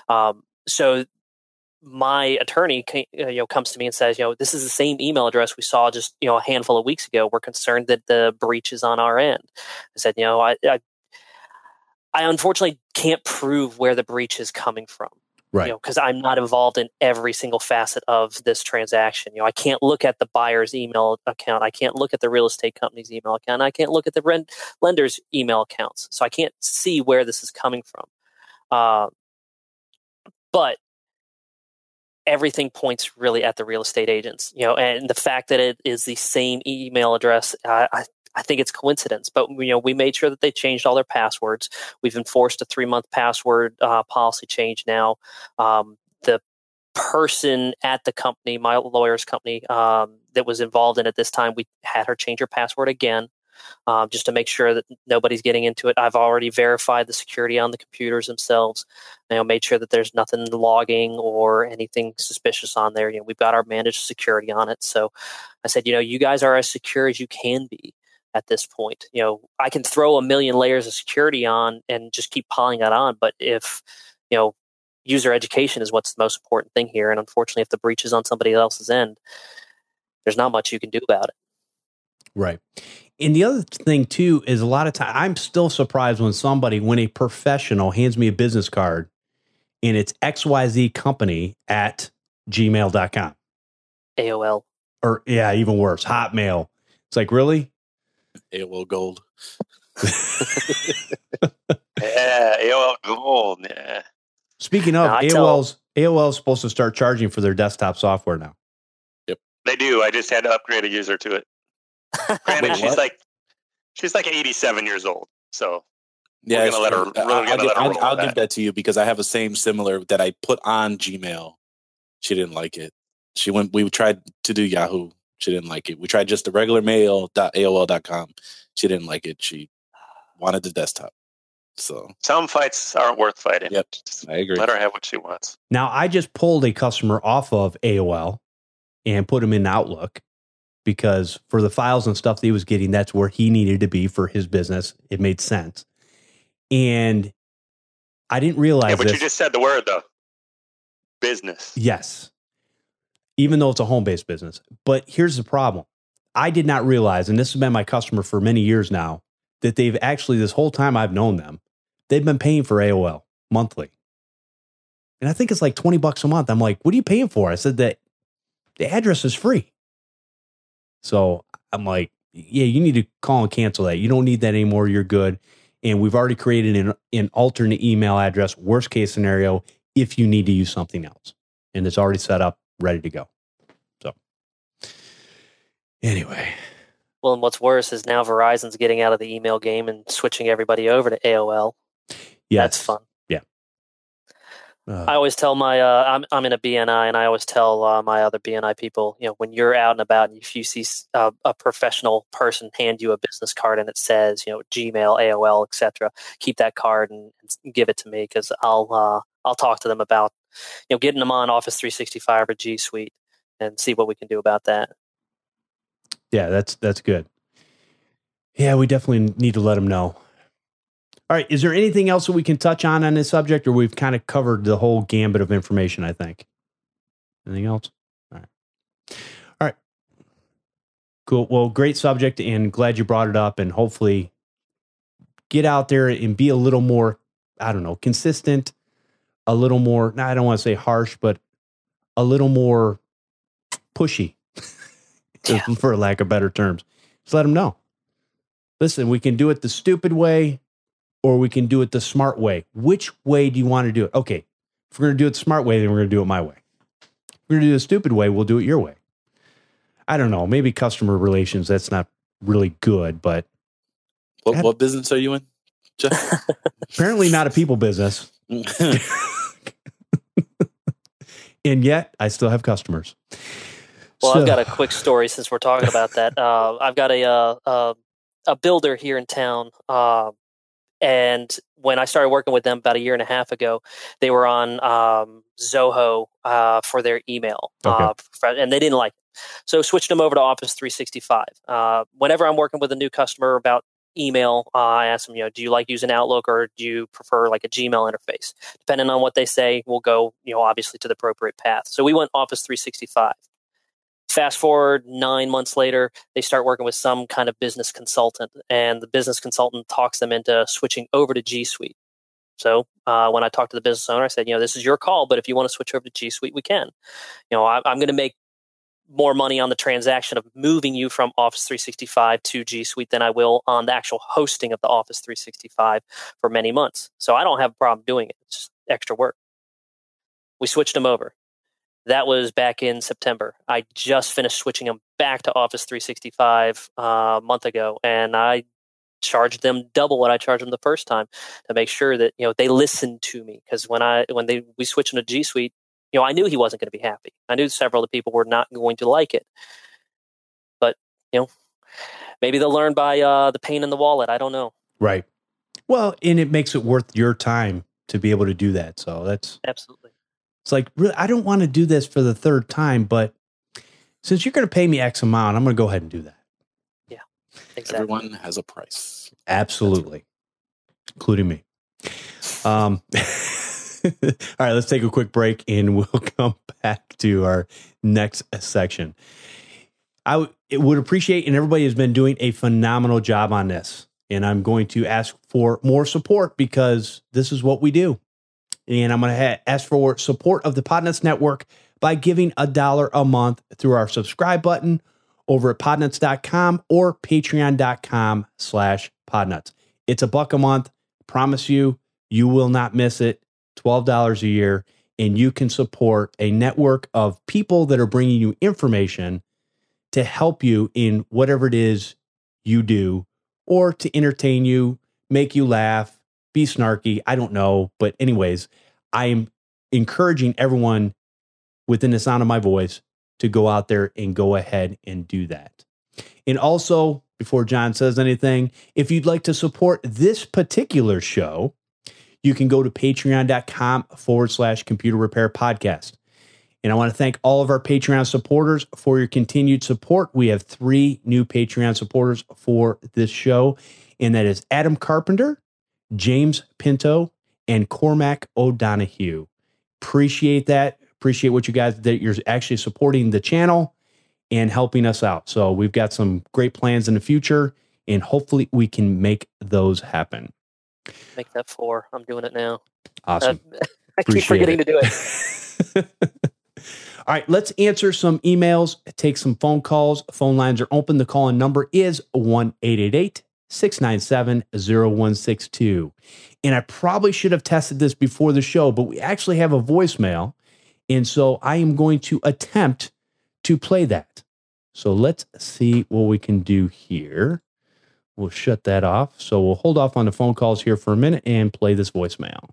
So my attorney comes to me and says, this is the same email address we saw just a handful of weeks ago. We're concerned that the breach is on our end. I said, I unfortunately can't prove where the breach is coming from. Right. Because I'm not involved in every single facet of this transaction. I can't look at the buyer's email account. I can't look at the real estate company's email account. I can't look at the lender's email accounts. So I can't see where this is coming from. But everything points really at the real estate agents, and the fact that it is the same email address, I think it's coincidence, but we made sure that they changed all their passwords. We've enforced a 3-month password policy change now. The person at the company, my lawyer's company, that was involved in it this time, we had her change her password again, just to make sure that nobody's getting into it. I've already verified the security on the computers themselves. Made sure that there's nothing logging or anything suspicious on there. We've got our managed security on it. So I said, you guys are as secure as you can be at this point. I can throw a million layers of security on and just keep piling that on. But if, user education is what's the most important thing here. And unfortunately, if the breach is on somebody else's end, there's not much you can do about it. Right. And the other thing too, is a lot of time, I'm still surprised when a professional hands me a business card and it's XYZ company at gmail.com. AOL. Or yeah, even worse, Hotmail. It's like, really? AOL Gold. Yeah, AOL Gold. Yeah. Speaking of, AOL is supposed to start charging for their desktop software now. Yep. They do. I just had to upgrade a user to it. Granted, she's like 87 years old. So yeah, we're going to let her. I'll give that to you because I have a similar that I put on Gmail. She didn't like it. We tried to do Yahoo. She didn't like it. We tried just the regular mail.aol.com. She didn't like it. She wanted the desktop. So some fights aren't worth fighting. Yep, I agree. Let her have what she wants. Now, I just pulled a customer off of AOL and put him in Outlook because for the files and stuff that he was getting, that's where he needed to be for his business. It made sense. And I didn't realize but you just said the word, though. Business. Yes. Even though it's a home-based business. But here's the problem. I did not realize, and this has been my customer for many years now, that they've actually, this whole time I've known them, they've been paying for AOL monthly. And I think it's like $20 a month. I'm like, what are you paying for? I said that the address is free. So I'm like, yeah, you need to call and cancel that. You don't need that anymore. You're good. And we've already created an alternate email address, worst case scenario, if you need to use something else. And it's already set up, ready to go. So anyway. Well, and what's worse is now Verizon's getting out of the email game and switching everybody over to AOL. Yes. That's fun. Yeah. I always tell my, I'm in a BNI, and I always tell my other BNI people, when you're out and about, and if you see a professional person hand you a business card and it says, Gmail, AOL, etc., keep that card and give it to me because I'll talk to them about, getting them on Office 365 or G Suite and see what we can do about that. Yeah, that's good. Yeah, we definitely need to let them know. All right. Is there anything else that we can touch on this subject, or we've kind of covered the whole gambit of information, I think? Anything else? All right. Cool. Well, great subject, and glad you brought it up, and hopefully get out there and be a little more, I don't know, consistent, a little more, I don't want to say harsh, but a little more pushy, for lack of better terms. Just let them know. Listen, we can do it the stupid way, or we can do it the smart way. Which way do you want to do it? Okay, if we're going to do it the smart way, then we're going to do it my way. If we're going to do it the stupid way, we'll do it your way. I don't know. Maybe customer relations, that's not really good, but... What business are you in, Jeff? Apparently not a people business. And yet, I still have customers. Well, I've got a quick story since we're talking about that. I've got a builder here in town, and when I started working with them about 1.5 years ago, they were on Zoho for their email, and they didn't like it. So switched them over to Office 365. Whenever I'm working with a new customer about email, I ask them, do you like using Outlook or do you prefer like a Gmail interface? Depending on what they say, we'll go, obviously to the appropriate path. So we went Office 365. Fast forward 9 months later, they start working with some kind of business consultant, and the business consultant talks them into switching over to G Suite. So when I talked to the business owner, I said, this is your call, but if you want to switch over to G Suite, we can. I'm going to make more money on the transaction of moving you from Office 365 to G Suite than I will on the actual hosting of the Office 365 for many months. So I don't have a problem doing it. It's just extra work. We switched them over. That was back in September. I just finished switching them back to Office 365 a month ago, and I charged them double what I charged them the first time to make sure that they listened to me. Because when we switched them to G Suite, I knew he wasn't going to be happy. I knew several of the people were not going to like it. But maybe they'll learn by the pain in the wallet. I don't know. Right. Well, and it makes it worth your time to be able to do that. So that's absolutely. It's like, really, I don't want to do this for the third time, but since you're going to pay me X amount, I'm going to go ahead and do that. Yeah, exactly. Everyone has a price. Absolutely. Including me. All right, let's take a quick break and we'll come back to our next section. I would appreciate, and everybody has been doing a phenomenal job on this, and I'm going to ask for more support because this is what we do. And I'm going to ask for support of the Podnuts Network by giving $1 a month through our subscribe button over at podnuts.com or patreon.com/podnuts. It's $1 a month. Promise you, you will not miss it. $12 a year. And you can support a network of people that are bringing you information to help you in whatever it is you do, or to entertain you, make you laugh, be snarky. I don't know. But anyways, I am encouraging everyone within the sound of my voice to go out there and go ahead and do that. And also, before John says anything, if you'd like to support this particular show, you can go to patreon.com/computer repair podcast. And I want to thank all of our Patreon supporters for your continued support. We have 3 new Patreon supporters for this show, and that is Adam Carpenter, James Pinto, and Cormac O'Donohue. Appreciate that. Appreciate what you guys, that you're actually supporting the channel and helping us out. So we've got some great plans in the future, and hopefully we can make those happen. Make that 4. I'm doing it now. Awesome. I keep forgetting to do it. All right, let's answer some emails, take some phone calls. Phone lines are open. The call-in number is 1-888-697-0162. And I probably should have tested this before the show, but we actually have a voicemail. And so I am going to attempt to play that. So let's see what we can do here. We'll shut that off. So we'll hold off on the phone calls here for a minute and play this voicemail.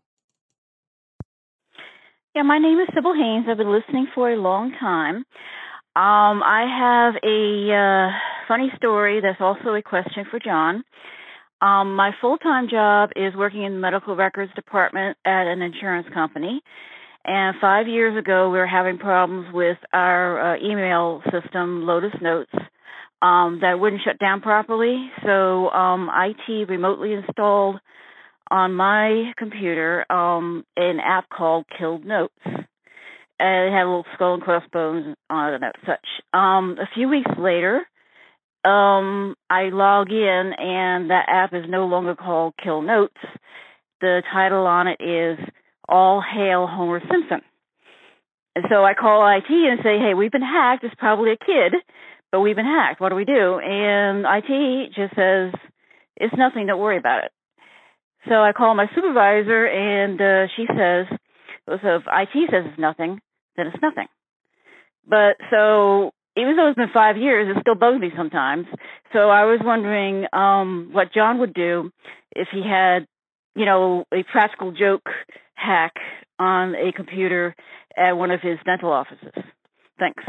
Yeah, my name is Sybil Haynes. I've been listening for a long time. I have a funny story that's also a question for John. My full-time job is working in the medical records department at an insurance company. And 5 years ago, we were having problems with our email system, Lotus Notes, that wouldn't shut down properly. So IT remotely installed on my computer an app called Killed Notes. It had a little skull and crossbones on it and such. A few weeks later, I log in, and that app is no longer called Kill Notes. The title on it is All Hail Homer Simpson. And so I call IT and say, hey, we've been hacked. It's probably a kid, but we've been hacked. What do we do? And IT just says, it's nothing. Don't worry about it. So I call my supervisor, and she says, so if IT says it's nothing, then it's nothing. But so even though it's been 5 years, it still bugs me sometimes. So I was wondering what John would do if he had, a practical joke hack on a computer at one of his dental offices. Thanks.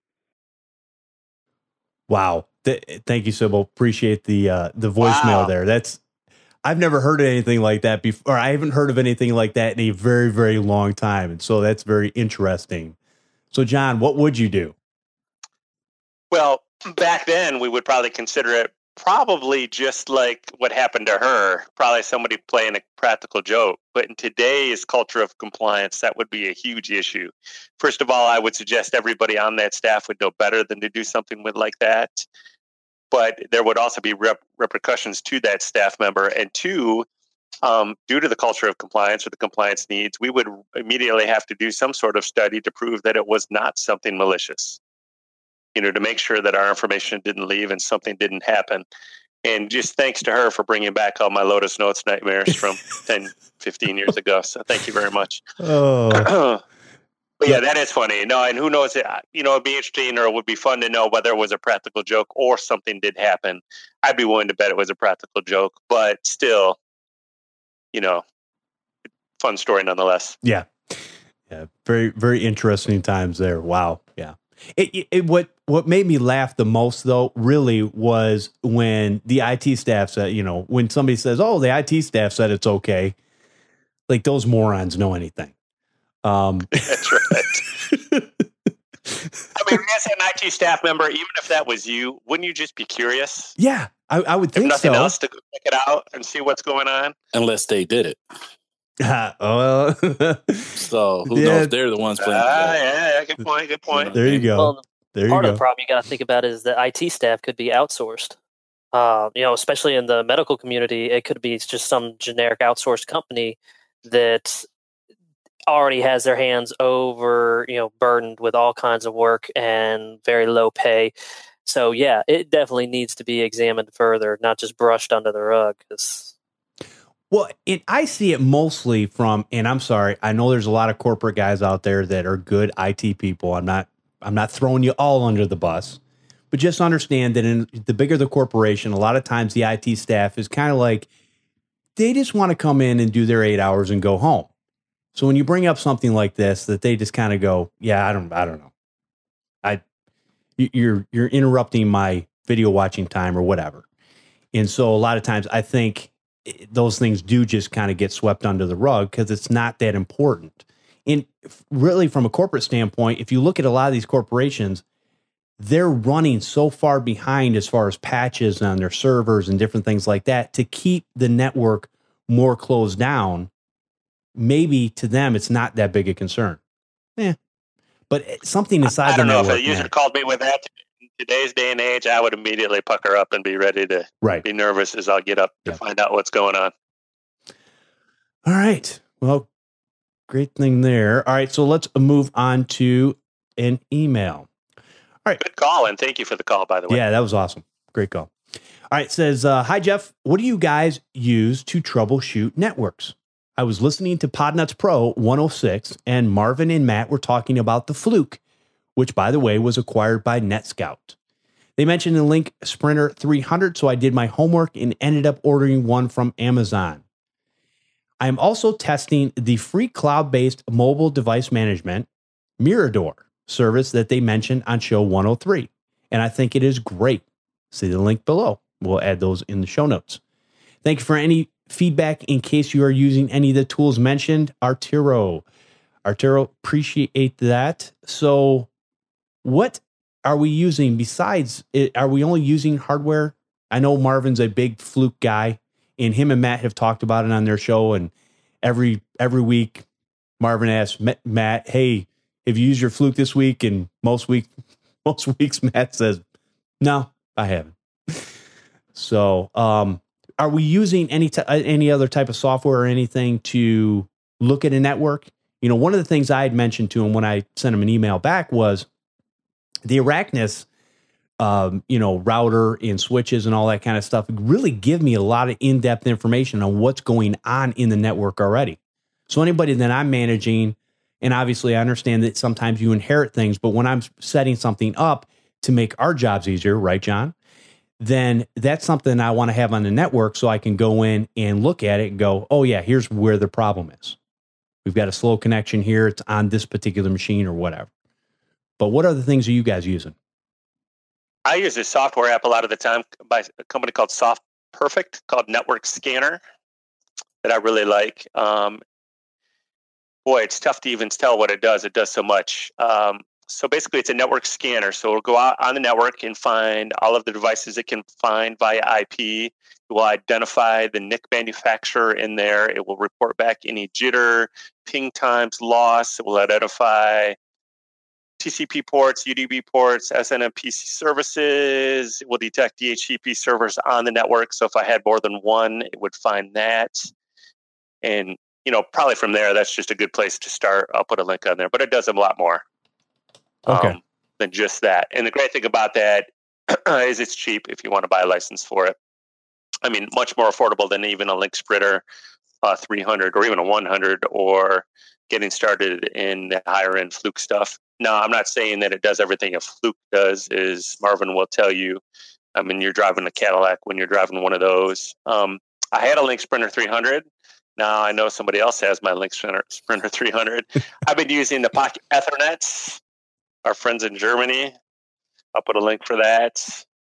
Wow. Thank you, Sybil. Appreciate the voicemail there. I've never heard of anything like that before. I haven't heard of anything like that in a very, very long time. And so that's very interesting. So, John, what would you do? Well, back then, we would probably consider it probably just like what happened to her, probably somebody playing a practical joke. But in today's culture of compliance, that would be a huge issue. First of all, I would suggest everybody on that staff would know better than to do something like that. But there would also be repercussions to that staff member. And 2, due to the culture of compliance or the compliance needs, we would immediately have to do some sort of study to prove that it was not something malicious, to make sure that our information didn't leave and something didn't happen. And just thanks to her for bringing back all my Lotus Notes nightmares from 10, 15 years ago. So thank you very much. Oh. But yeah, that is funny. No, and who knows? It'd be interesting, or it would be fun to know whether it was a practical joke or something did happen. I'd be willing to bet it was a practical joke, but still, fun story nonetheless. Yeah. Very, very interesting times there. Wow. Yeah. What made me laugh the most, though, really was when the IT staff said, when somebody says, "Oh, the IT staff said it's okay," like those morons know anything. That's right. I mean, as an IT staff member, even if that was you, wouldn't you just be curious? Yeah, I would think nothing so. else to check it out and see what's going on? Unless they did it. So who knows? They're the ones playing. Yeah, good point. There you go. Well, there you part go. of the problem you got to think about is that IT staff could be outsourced. Especially in the medical community, it could be just some generic outsourced company that already has their hands over, burdened with all kinds of work and very low pay. So yeah, it definitely needs to be examined further, not just brushed under the rug. Well, I see it mostly from, and I'm sorry, I know there's a lot of corporate guys out there that are good IT people. I'm not throwing you all under the bus, but just understand that in the bigger the corporation, a lot of times the IT staff is kind of like, they just want to come in and do their 8 hours and go home. So when you bring up something like this, that they just kind of go, yeah, I don't know. You're interrupting my video watching time or whatever. And so a lot of times I think those things do just kind of get swept under the rug because it's not that important. And really from a corporate standpoint, if you look at a lot of these corporations, they're running so far behind as far as patches on their servers and different things like that to keep the network more closed down. Maybe to them, it's not that big a concern. But something inside the network. I don't know if a user called me with that in today's day and age, I would immediately pucker up and be ready to be nervous as I'll get up to find out what's going on. All right. Well, great thing there. All right. So let's move on to an email. All right. Good call. And thank you for the call, by the way. Yeah, that was awesome. Great call. All right. It says, hi, Jeff. What do you guys use to troubleshoot networks? I was listening to Podnuts Pro 106, and Marvin and Matt were talking about the Fluke, which, by the way, was acquired by NetScout. They mentioned the Link Sprinter 300, so I did my homework and ended up ordering one from Amazon. I am also testing the free cloud-based mobile device management Mirador service that they mentioned on show 103, and I think it is great. See the link below. We'll add those in the show notes. Thank you for any feedback in case you are using any of the tools mentioned. Arturo, appreciate that. So what are we using besides it? Are we only using hardware? I know Marvin's a big Fluke guy, and him and Matt have talked about it on their show. And every week, Marvin asks Matt, "Hey, have you used your Fluke this week?" And most weeks, Matt says, "No, I haven't." So, are we using any other type of software or anything to look at a network? One of the things I had mentioned to him when I sent him an email back was the Arachnus, router and switches and all that kind of stuff really give me a lot of in-depth information on what's going on in the network already. So anybody that I'm managing, and obviously I understand that sometimes you inherit things, but when I'm setting something up to make our jobs easier, right, John? Then that's something I want to have on the network so I can go in and look at it and go, oh yeah, here's where the problem is. We've got a slow connection here. It's on this particular machine or whatever. But what other things are you guys using? I use a software app a lot of the time by a company called SoftPerfect called Network Scanner that I really like. Boy, it's tough to even tell what it does. It does so much. So basically, it's a network scanner. So it'll go out on the network and find all of the devices it can find via IP. It will identify the NIC manufacturer in there. It will report back any jitter, ping times, loss. It will identify TCP ports, UDP ports, SNMPC services. It will detect DHCP servers on the network. So if I had more than one, it would find that. And, probably from there, that's just a good place to start. I'll put a link on there, but it does a lot more than just that. And the great thing about that is it's cheap if you want to buy a license for it. I mean, much more affordable than even a LinkSprinter 300 or even a 100 or getting started in the higher end Fluke stuff. Now, I'm not saying that it does everything a Fluke does, as Marvin will tell you. I mean, you're driving a Cadillac when you're driving one of those. I had a LinkSprinter 300. Now I know somebody else has my LinkSprinter 300. I've been using the Pocket Ethernet. Our friends in Germany. I'll put a link for that.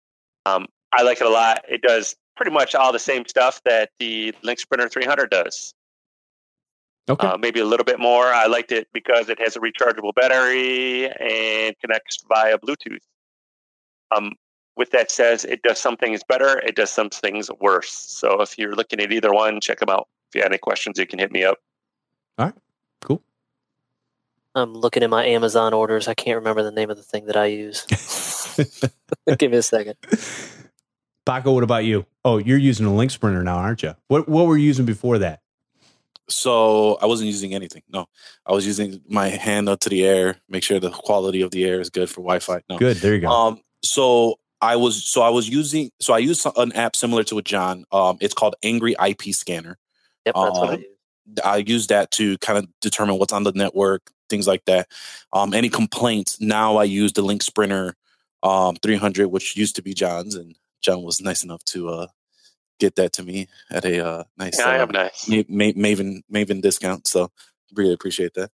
I like it a lot. It does pretty much all the same stuff that the LinkSprinter 300 does. Okay. Maybe a little bit more. I liked it because it has a rechargeable battery and connects via Bluetooth. With that said, it does some things better. It does some things worse. So if you're looking at either one, check them out. If you have any questions, you can hit me up. All right. Cool. I'm looking at my Amazon orders. I can't remember the name of the thing that I use. Give me a second. Paco, what about you? Oh, you're using a LinkSprinter now, aren't you? What were you using before that? So I wasn't using anything. No, I was using my hand up to the air, make sure the quality of the air is good for Wi-Fi. No, good. There you go. I used an app similar to what John. It's called Angry IP Scanner. Yep, that's what I use. I use that to kind of determine what's on the network, things like that. Any complaints? Now I use the LinkSprinter 300, which used to be John's, and John was nice enough to get that to me at a nice Maven discount. So really appreciate that.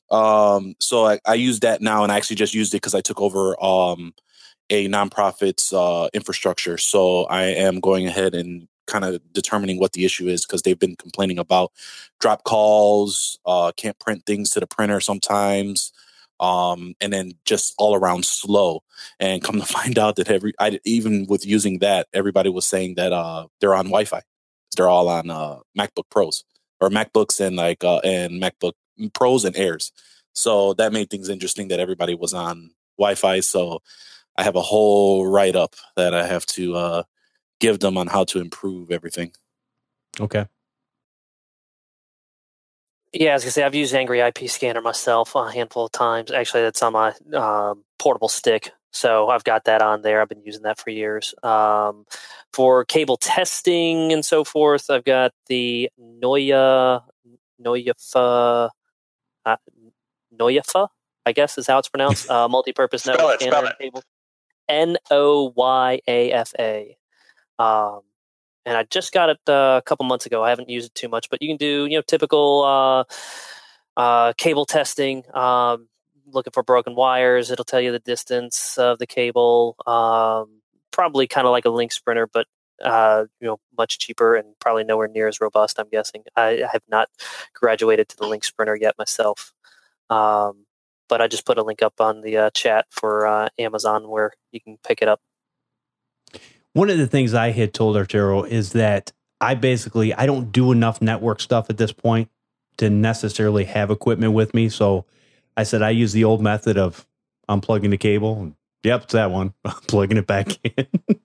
So I use that now, and I actually just used it because I took over a nonprofit's infrastructure. So I am going ahead and kind of determining what the issue is, because they've been complaining about drop calls, can't print things to the printer sometimes, and then just all around slow. And come to find out that even with using that, everybody was saying that they're on Wi-Fi. They're all on MacBook Pros or MacBooks and and MacBook Pros and Airs. So that made things interesting that everybody was on Wi-Fi. So I have a whole write-up that I have to give them on how to improve everything. Okay. Yeah, I was going to say, I've used Angry IP Scanner myself a handful of times. Actually, that's on my portable stick. So I've got that on there. I've been using that for years. For cable testing and so forth, I've got the Noyafa, I guess is how it's pronounced, multi-purpose network scanner cable. Noyafa. And I just got it a couple months ago. I haven't used it too much, but you can do, typical cable testing, looking for broken wires. It'll tell you the distance of the cable, probably kind of like a LinkSprinter, but, much cheaper and probably nowhere near as robust, I'm guessing. I have not graduated to the LinkSprinter yet myself. But I just put a link up on the chat for Amazon where you can pick it up. One of the things I had told Arturo is that I don't do enough network stuff at this point to necessarily have equipment with me. So I said I use the old method of unplugging the cable. And, yep, it's that one. Plugging it back in.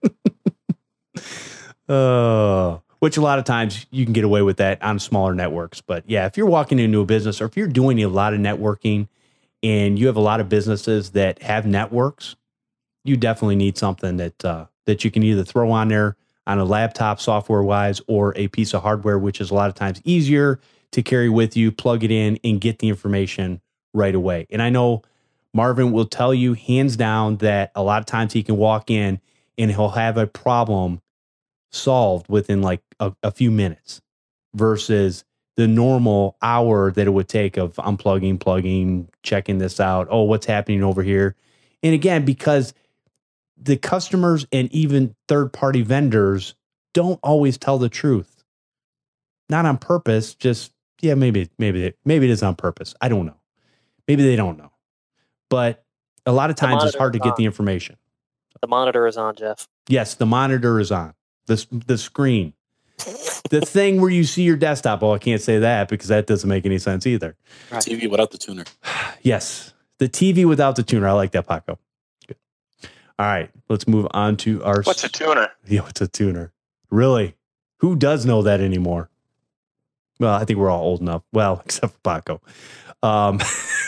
Which a lot of times you can get away with that on smaller networks. But yeah, if you're walking into a business or if you're doing a lot of networking and you have a lot of businesses that have networks, you definitely need something that you can either throw on there on a laptop software-wise or a piece of hardware, which is a lot of times easier to carry with you, plug it in, and get the information right away. And I know Marvin will tell you hands down that a lot of times he can walk in and he'll have a problem solved within like a few minutes versus the normal hour that it would take of unplugging, plugging, checking this out. Oh, what's happening over here? And again, because the customers and even third-party vendors don't always tell the truth. Not on purpose, just, yeah, maybe it is on purpose. I don't know. Maybe they don't know. But a lot of times it's hard to get the information. The monitor is on, Jeff. Yes, the monitor is on. The screen. The thing where you see your desktop. Oh, I can't say that because that doesn't make any sense either. Right. TV without the tuner. Yes, the TV without the tuner. I like that, Paco. Good. All right, let's move on to our... What's a tuner? Yeah, what's a tuner? Really? Who does know that anymore? Well, I think we're all old enough. Well, except for Paco. I'm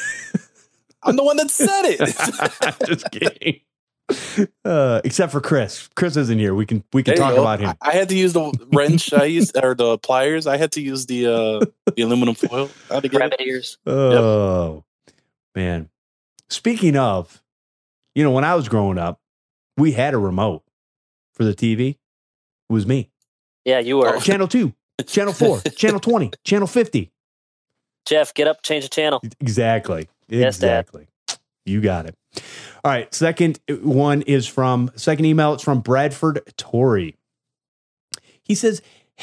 the one that said it. Just kidding. Except for Chris. Chris isn't here. We can talk about him. I had to use the wrench. Or the pliers. I had to use the aluminum foil. I had to get Rabbit ears. Oh, man. Speaking of, when I was growing up, we had a remote for the TV. It was me. Yeah, you were. Channel 2, Channel 4, Channel 20, Channel 50. Jeff, get up, change the channel. Exactly. Yes, exactly. Dad. You got it. All right. Second email. It's from Bradford Torrey. He says,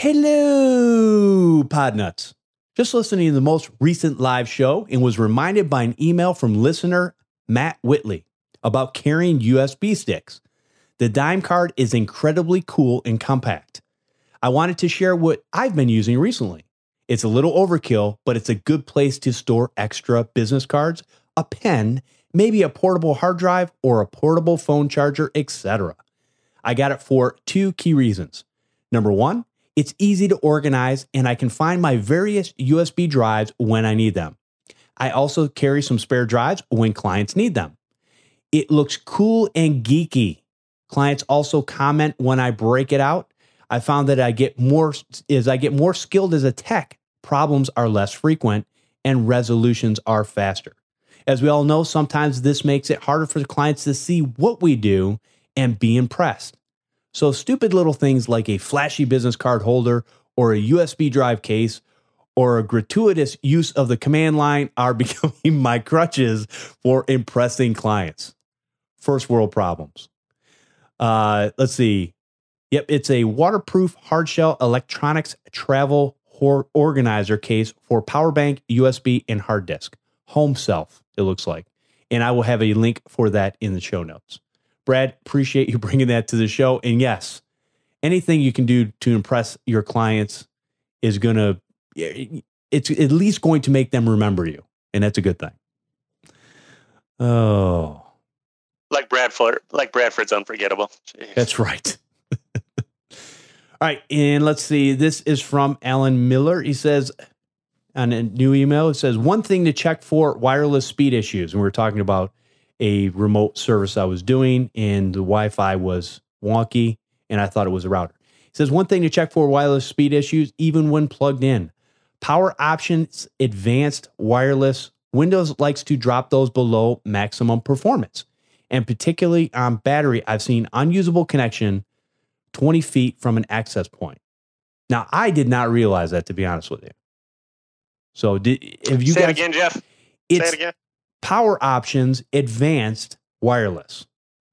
hello, Podnuts. Just listening to the most recent live show and was reminded by an email from listener Matt Whitley about carrying USB sticks. The Dime card is incredibly cool and compact. I wanted to share what I've been using recently. It's a little overkill, but it's a good place to store extra business cards, a pen, maybe a portable hard drive or a portable phone charger, etc. I got it for 2 key reasons. Number 1, it's easy to organize and I can find my various USB drives when I need them. I also carry some spare drives when clients need them. It looks cool and geeky. Clients also comment when I break it out. I found that I get more skilled as a tech, problems are less frequent and resolutions are faster. As we all know, sometimes this makes it harder for the clients to see what we do and be impressed. So stupid little things like a flashy business card holder or a USB drive case or a gratuitous use of the command line are becoming my crutches for impressing clients. First world problems. Let's see. Yep, it's a waterproof hardshell electronics travel organizer case for power bank, USB, and hard disk. Home Self, it looks like. And I will have a link for that in the show notes. Brad, appreciate you bringing that to the show. And yes, anything you can do to impress your clients is going to, it's at least going to make them remember you. And that's a good thing. Oh. Like Bradford's unforgettable. Jeez. That's right. All right. And let's see. This is from Alan Miller. He says on a new email, it says, one thing to check for wireless speed issues. And we're talking about a remote service I was doing and the Wi-Fi was wonky and I thought it was a router. It says one thing to check for wireless speed issues, even when plugged in. Power options, advanced wireless. Windows likes to drop those below maximum performance. And particularly on battery, I've seen unusable connection 20 feet from an access point. Now, I did not realize that, to be honest with you. So, have you Say guys... it again, Jeff. Say It's it again. power options, advanced wireless.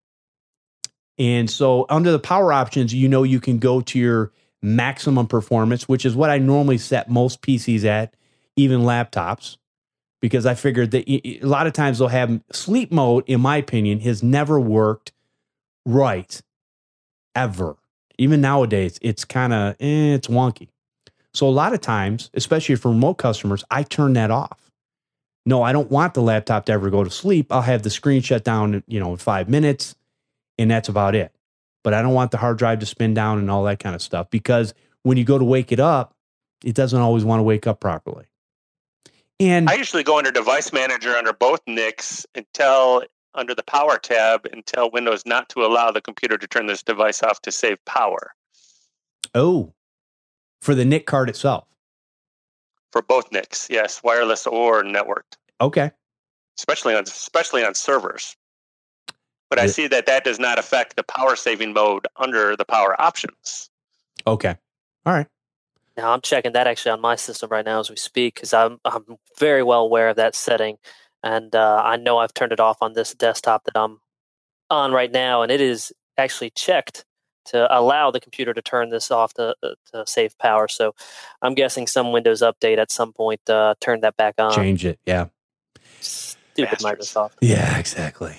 And so under the power options, you can go to your maximum performance, which is what I normally set most PCs at, even laptops, because I figured that a lot of times they'll have sleep mode, in my opinion, has never worked right, ever. Even nowadays, it's kind of, it's wonky. So a lot of times, especially for remote customers, I turn that off. No, I don't want the laptop to ever go to sleep. I'll have the screen shut down, in 5 minutes, and that's about it. But I don't want the hard drive to spin down and all that kind of stuff, because when you go to wake it up, it doesn't always want to wake up properly. And I usually go under Device Manager under both NICs under the Power tab and tell Windows not to allow the computer to turn this device off to save power. Oh, for the NIC card itself. For both NICs, yes, wireless or networked. Okay. Especially on servers. But I see that does not affect the power saving mode under the power options. Okay. All right. Now I'm checking that actually on my system right now as we speak, because I'm very well aware of that setting, and I know I've turned it off on this desktop that I'm on right now, and it is actually checked to allow the computer to turn this off to save power. So I'm guessing some Windows update at some point turned that back on. Change it. Yeah. Stupid Bastards. Microsoft. Yeah, exactly.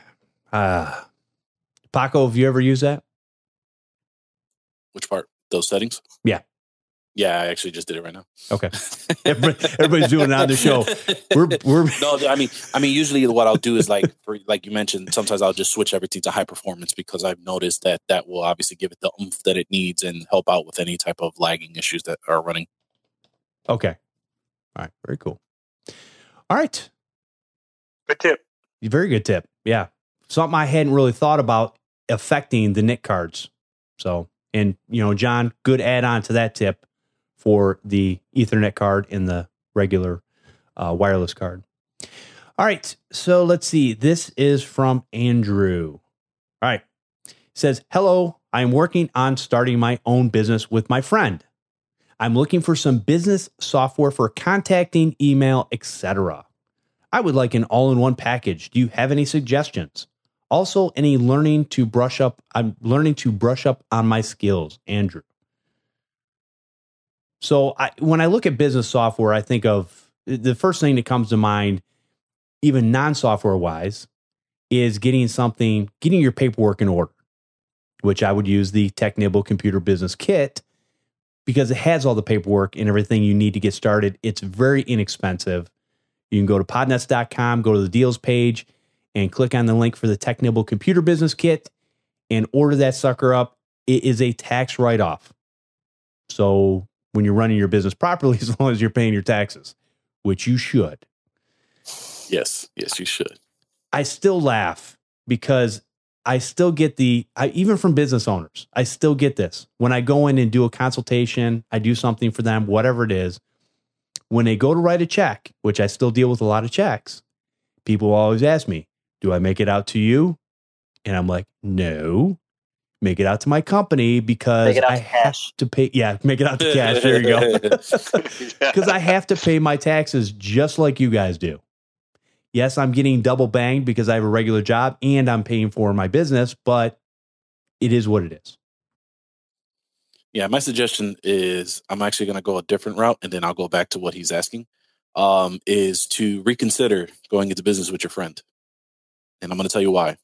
Paco, have you ever used that? Which part? Those settings? Yeah. Yeah, I actually just did it right now. Okay. Everybody's doing it on the show. We're No, I mean, usually what I'll do is like you mentioned, sometimes I'll just switch everything to high performance because I've noticed that will obviously give it the oomph that it needs and help out with any type of lagging issues that are running. Okay. All right. Very cool. All right. Good tip. Very good tip. Yeah. Something I hadn't really thought about affecting the NIC cards. So, and, John, good add on to that tip for the Ethernet card and the regular wireless card. All right. So let's see. This is from Andrew. All right. It says, hello, I'm working on starting my own business with my friend. I'm looking for some business software for contacting, email, etc. I would like an all-in-one package. Do you have any suggestions? Also, any learning to brush up. I'm learning to brush up on my skills, Andrew. So when I look at business software, I think of the first thing that comes to mind, even non-software wise, is getting your paperwork in order, which I would use the Technibble Computer Business Kit because it has all the paperwork and everything you need to get started. It's very inexpensive. You can go to podnuts.com, go to the deals page, and click on the link for the Technibble Computer Business Kit and order that sucker up. It is a tax write-off. So when you're running your business properly, as long as you're paying your taxes, which you should. Yes, you should. I still laugh because I still get even from business owners, I still get this. When I go in and do a consultation, I do something for them, whatever it is. When they go to write a check, which I still deal with a lot of checks, people always ask me, do I make it out to you? And I'm like, no, make it out to my company because I have to pay. Yeah, make it out to cash. There you go. Because I have to pay my taxes just like you guys do. Yes, I'm getting double banged because I have a regular job and I'm paying for my business, but it is what it is. Yeah, my suggestion is I'm actually going to go a different route, and then I'll go back to what he's asking, is to reconsider going into business with your friend. And I'm going to tell you why.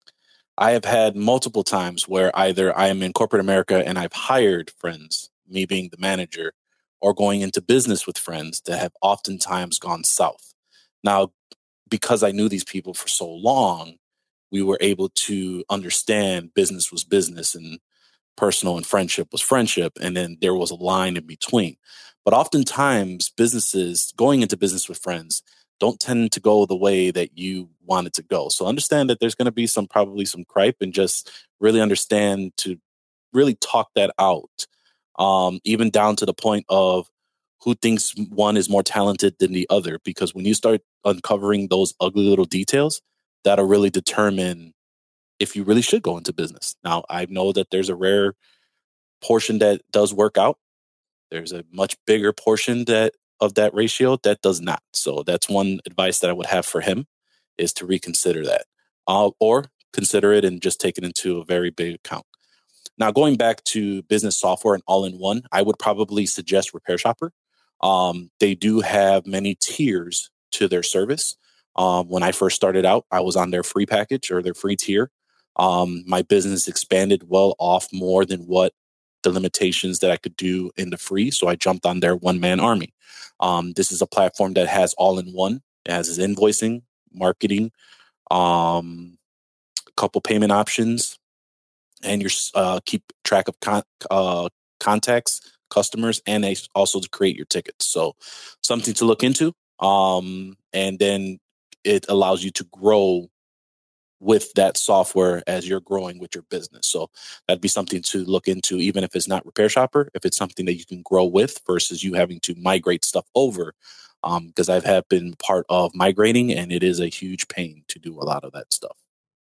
I have had multiple times where either I am in corporate America and I've hired friends, me being the manager, or going into business with friends that have oftentimes gone south. Now, because I knew these people for so long, we were able to understand business was business and personal and friendship was friendship. And then there was a line in between. But oftentimes businesses going into business with friends don't tend to go the way that you want it to go. So understand that there's going to be probably some gripe, and just really understand to really talk that out. Even down to the point of who thinks one is more talented than the other, because when you start uncovering those ugly little details, that'll really determine if you really should go into business. Now, I know that there's a rare portion that does work out. There's a much bigger portion of that ratio that does not. So that's one advice that I would have for him, is to reconsider that, or consider it and just take it into a very big account. Now, going back to business software and all-in-one, I would probably suggest Repair Shopper. They do have many tiers to their service. When I first started out, I was on their free package or their free tier. My business expanded well off more than what the limitations that I could do in the free. So I jumped on their one-man army. This is a platform that has all-in-one. It has its invoicing, marketing, a couple payment options, and you keep track of contacts, customers, and also to create your tickets. So something to look into. And then it allows you to grow with that software as you're growing with your business. So that'd be something to look into, even if it's not Repair Shopper, if it's something that you can grow with versus you having to migrate stuff over. Because I've been part of migrating, and it is a huge pain to do a lot of that stuff.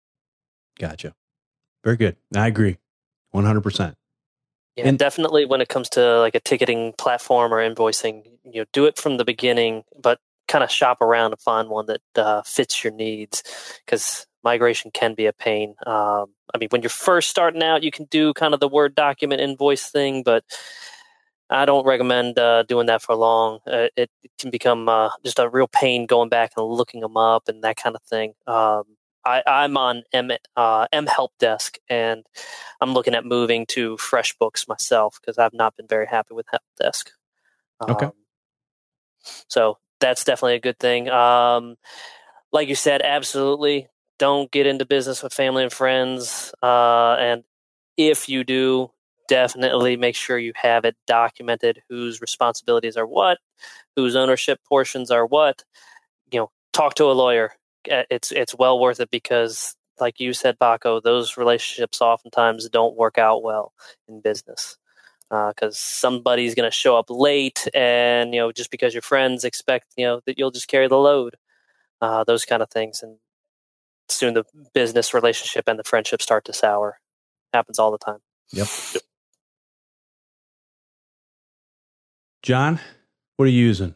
Gotcha. Very good. I agree. 100%. Yeah, and definitely when it comes to like a ticketing platform or invoicing, do it from the beginning, but kind of shop around and find one that fits your needs, because migration can be a pain. I mean, when you're first starting out, you can do kind of the Word document invoice thing, but I don't recommend doing that for long. It can become just a real pain going back and looking them up and that kind of thing. I'm on M Help Desk, and I'm looking at moving to FreshBooks myself because I've not been very happy with Help Desk. Okay. So that's definitely a good thing. Like you said, absolutely don't get into business with family and friends. And if you do, definitely make sure you have it documented, whose responsibilities are what, whose ownership portions are what. Talk to a lawyer. It's well worth it because, like you said, Paco, those relationships oftentimes don't work out well in business because somebody's going to show up late, and just because your friends expect that you'll just carry the load, those kind of things, and soon the business relationship and the friendship start to sour. Happens all the time. Yep. John, what are you using?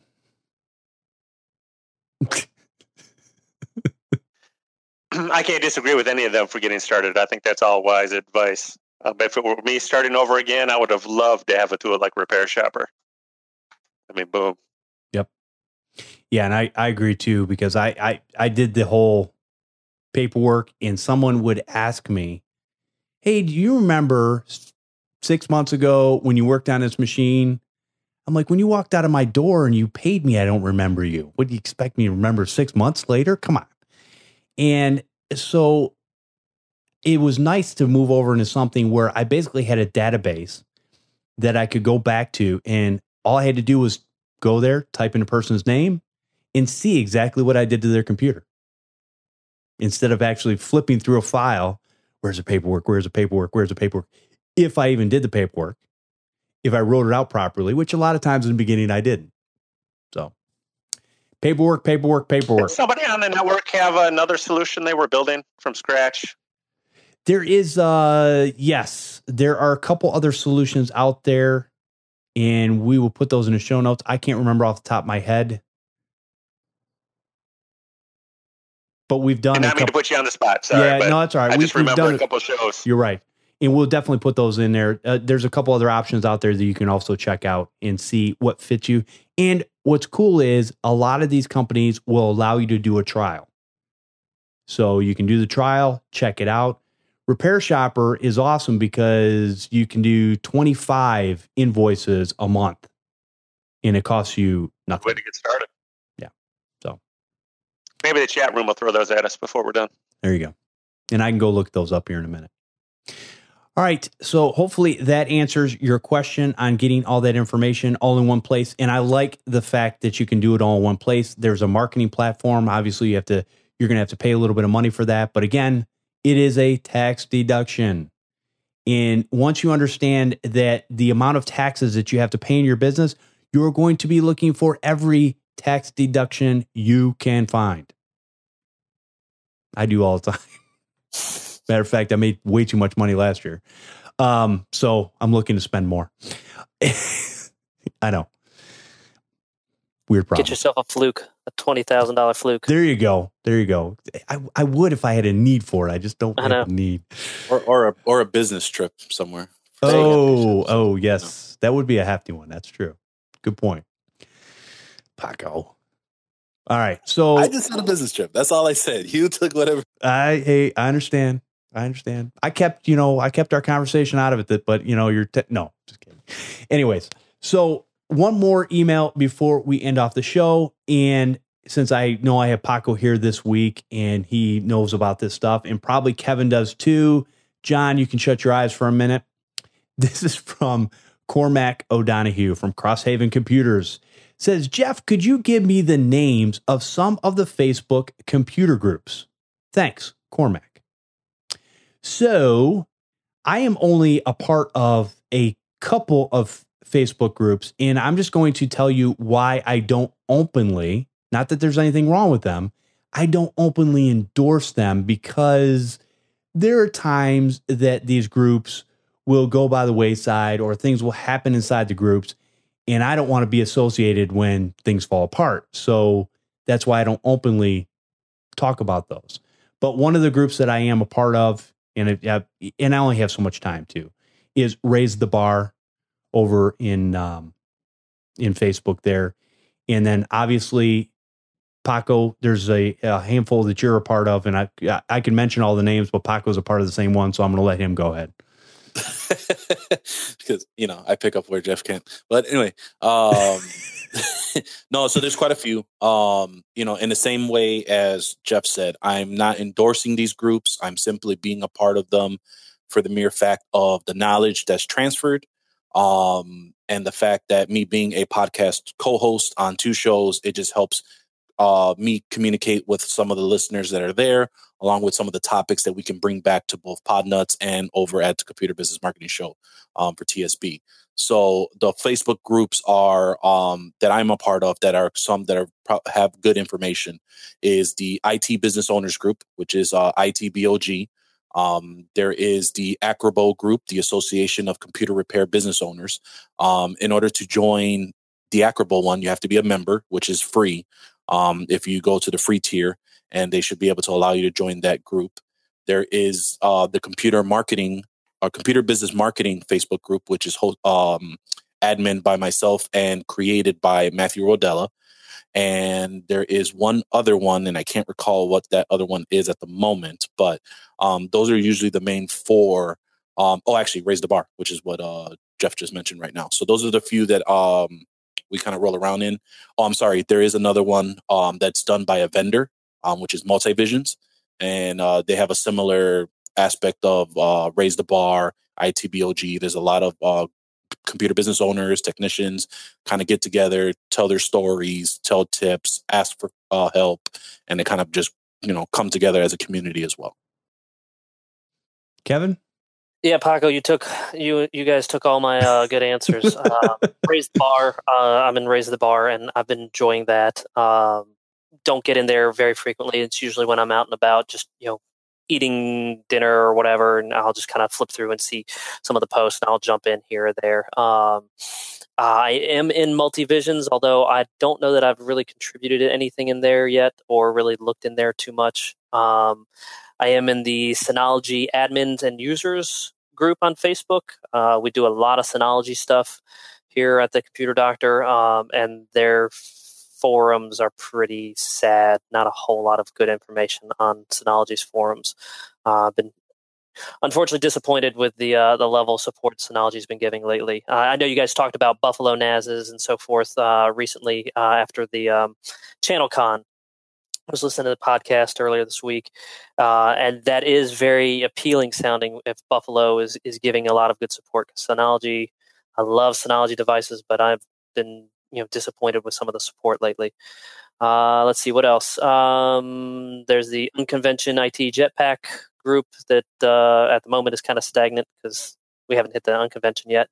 I can't disagree with any of them for getting started. I think that's all wise advice. If it were me starting over again, I would have loved to have a tool like Repair Shopper. I mean, boom. Yep. Yeah, and I agree too, because I did the whole paperwork, and someone would ask me, hey, do you remember 6 months ago when you worked on this machine? I'm like, when you walked out of my door and you paid me, I don't remember you. What do you expect me to remember 6 months later? Come on. And so it was nice to move over into something where I basically had a database that I could go back to, and all I had to do was go there, type in a person's name, and see exactly what I did to their computer. Instead of actually flipping through a file, where's the paperwork? Where's the paperwork? Where's the paperwork? If I even did the paperwork, if I wrote it out properly, which a lot of times in the beginning I didn't. So paperwork. Did somebody on the network have another solution they were building from scratch? There is, yes, there are a couple other solutions out there, and we will put those in the show notes. I can't remember off the top of my head, but we've done. I didn't mean to put you on the spot. Sorry, yeah, no, that's all right. I just remember a couple of shows. You're right. And we'll definitely put those in there. There's a couple other options out there that you can also check out and see what fits you. And what's cool is a lot of these companies will allow you to do a trial. So you can do the trial, check it out. Repair Shopper is awesome because you can do 25 invoices a month and it costs you nothing. Way to get started. Yeah. So maybe the chat room will throw those at us before we're done. There you go. And I can go look those up here in a minute. All right. So hopefully that answers your question on getting all that information all in one place. And I like the fact that you can do it all in one place. There's a marketing platform. Obviously, you're going to have to pay a little bit of money for that. But again, it is a tax deduction. And once you understand that the amount of taxes that you have to pay in your business, you're going to be looking for every tax deduction you can find. I do all the time. Matter of fact, I made way too much money last year. So I'm looking to spend more. I know. Weird problem. Get yourself a fluke, a $20,000 fluke. There you go. I would if I had a need for it. I just don't have a need. Or a business trip somewhere. Oh, yes. That would be a hefty one. That's true. Good point. Paco. All right. So I just had a business trip. That's all I said. You took whatever. I understand. I kept our conversation out of it, but no, just kidding. Anyways, so one more email before we end off the show. And since I know I have Paco here this week and he knows about this stuff, and probably Kevin does too. John, you can shut your eyes for a minute. This is from Cormac O'Donohue from Crosshaven Computers. It says, Jeff, could you give me the names of some of the Facebook computer groups? Thanks, Cormac. So I am only a part of a couple of Facebook groups, and I'm just going to tell you why I don't openly, not that there's anything wrong with them, I don't openly endorse them, because there are times that these groups will go by the wayside or things will happen inside the groups, and I don't want to be associated when things fall apart. So that's why I don't openly talk about those. But one of the groups that I am a part of, and I only have so much time to, is Raise the Bar over in Facebook there. And then obviously, Paco, there's a handful that you're a part of, and I can mention all the names, but Paco's a part of the same one, so I'm going to let him go ahead. Because, I pick up where Jeff can't. But anyway, no, so there's quite a few. In the same way as Jeff said, I'm not endorsing these groups. I'm simply being a part of them for the mere fact of the knowledge that's transferred. And the fact that me being a podcast co-host on 2 shows, it just helps me communicate with some of the listeners that are there, along with some of the topics that we can bring back to both Podnuts and over at the Computer Business Marketing Show for TSB. So the Facebook groups are that I'm a part of, that are some that are have good information, is the IT Business Owners Group, which is ITBOG. There is the Acrobo Group, the Association of Computer Repair Business Owners. In order to join the Acrobo one, you have to be a member, which is free. If you go to the free tier, and they should be able to allow you to join that group. There is the Computer Business Marketing Facebook group, which is admin by myself and created by Matthew Rodella. And there is one other one, and I can't recall what that other one is at the moment, but those are usually the main 4. Actually, Raise the Bar, which is what Jeff just mentioned right now. So those are the few that we kind of roll around in. Oh, I'm sorry. There is another one that's done by a vendor, which is Multivisions. And they have a similar aspect of Raise the Bar, ITBOG. There's a lot of computer business owners, technicians kind of get together, tell their stories, tell tips, ask for help. And they kind of just, come together as a community as well. Kevin? Yeah, Paco, you guys took all my good answers. Raise the Bar. I'm in Raise the Bar, and I've been enjoying that. Don't get in there very frequently. It's usually when I'm out and about, just eating dinner or whatever, and I'll just kind of flip through and see some of the posts, and I'll jump in here or there. I am in Multivisions, although I don't know that I've really contributed anything in there yet, or really looked in there too much. I am in the Synology admins and users group on Facebook. We do a lot of Synology stuff here at the Computer Doctor, and their forums are pretty sad. Not a whole lot of good information on Synology's forums. I've been unfortunately disappointed with the level of support Synology's been giving lately. I know you guys talked about Buffalo NASs and so forth recently after the ChannelCon. I was listening to the podcast earlier this week, and that is very appealing sounding if Buffalo is giving a lot of good support. Synology, I love Synology devices, but I've been disappointed with some of the support lately. Let's see, what else? There's the Unconvention IT Jetpack group that at the moment is kind of stagnant because we haven't hit the Unconvention yet.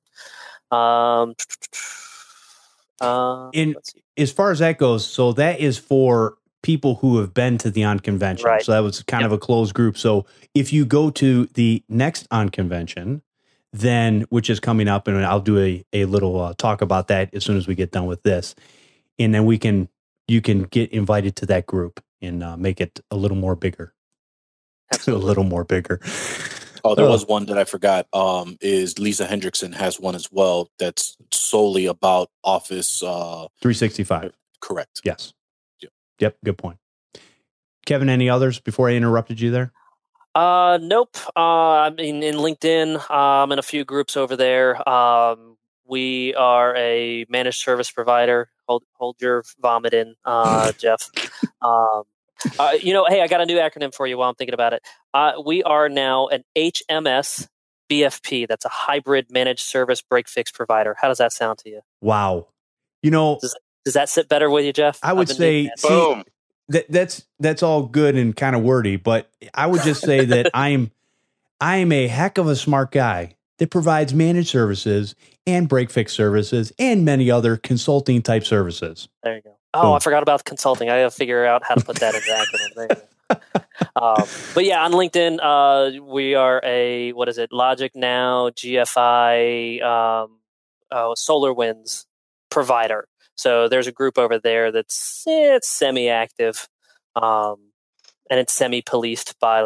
As far as that goes, so that is for people who have been to the Unconvention. Right. So that was kind of a closed group. So if you go to the next Unconvention, then, which is coming up, and I'll do a little talk about that as soon as we get done with this. And then you can get invited to that group and make it a little more bigger. Absolutely. A little more bigger. Oh, there was one that I forgot. Is Lisa Hendrickson has one as well that's solely about Office 365. Correct. Yes. Yep. Good point. Kevin, any others before I interrupted you there? Nope. I mean, in LinkedIn, I'm in a few groups over there. We are a managed service provider. Hold your vomit in, Jeff. Hey, I got a new acronym for you while I'm thinking about it. We are now an HMS BFP. That's a hybrid managed service break fix provider. How does that sound to you? Wow. Does that sit better with you, Jeff? I would say, boom. That's all good and kind of wordy, but I would just say that I am a heck of a smart guy that provides managed services and break fix services and many other consulting type services. There you go. Oh, boom. I forgot about consulting. I got to figure out how to put that in the acronym. There you go. But yeah, on LinkedIn, we are a Logic Now GFI SolarWinds provider. So there's a group over there that's semi-active, and it's semi-policed by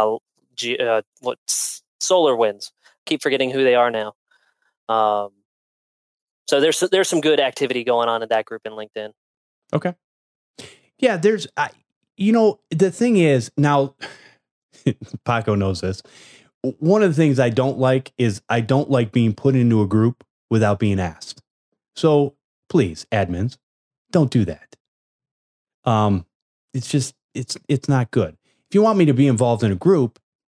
SolarWinds. Keep forgetting who they are now. So there's some good activity going on in that group in LinkedIn. Okay. Yeah, the thing is now, Paco knows this. One of the things I don't like is I don't like being put into a group without being asked. So please, admins, don't do that. It's not good. If you want me to be involved in a group,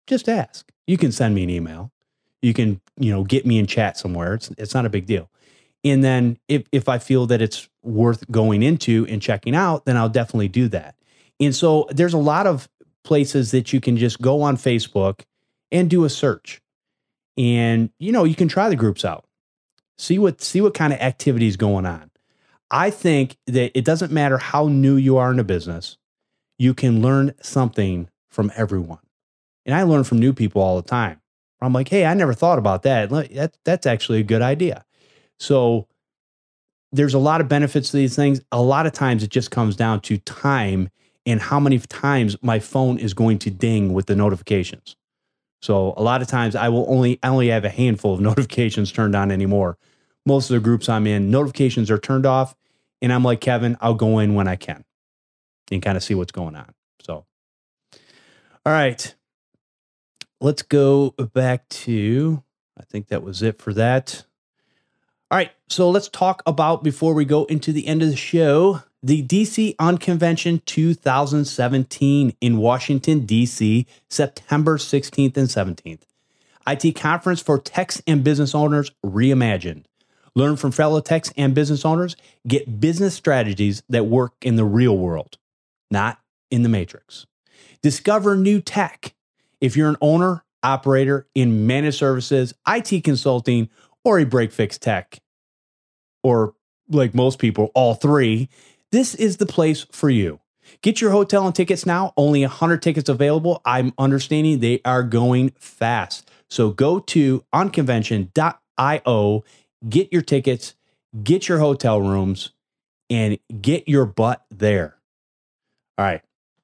just ask. You can send me an email. You can, get me in chat somewhere. It's not a big deal. And then if I feel that it's worth going into and checking out, then I'll definitely do that. And so there's a lot of places that you can just go on Facebook and do a search. And, you can try the groups out. See what kind of activity is going on. I think that it doesn't matter how new you are in a business, you can learn something from everyone. And I learn from new people all the time. I'm like, hey, I never thought about that. That's actually a good idea. So there's a lot of benefits to these things. A lot of times it just comes down to time and how many times my phone is going to ding with the notifications. So a lot of times I only have a handful of notifications turned on anymore. Most of the groups I'm in, notifications are turned off. And I'm like, Kevin, I'll go in when I can and kind of see what's going on. So, all right, let's go back to, I think that was it for that. All right, so let's talk about, before we go into the end of the show, the DC Unconvention 2017 in Washington, D.C., September 16th and 17th. IT conference for techs and business owners reimagined. Learn from fellow techs and business owners. Get business strategies that work in the real world, not in the matrix. Discover new tech. If you're an owner, operator in managed services, IT consulting, or a break-fix tech, or like most people, all three, this is the place for you. Get your hotel and tickets now. Only 100 tickets available. I'm understanding they are going fast. So go to unconvention.io, get your tickets, get your hotel rooms, and get your butt there. All right.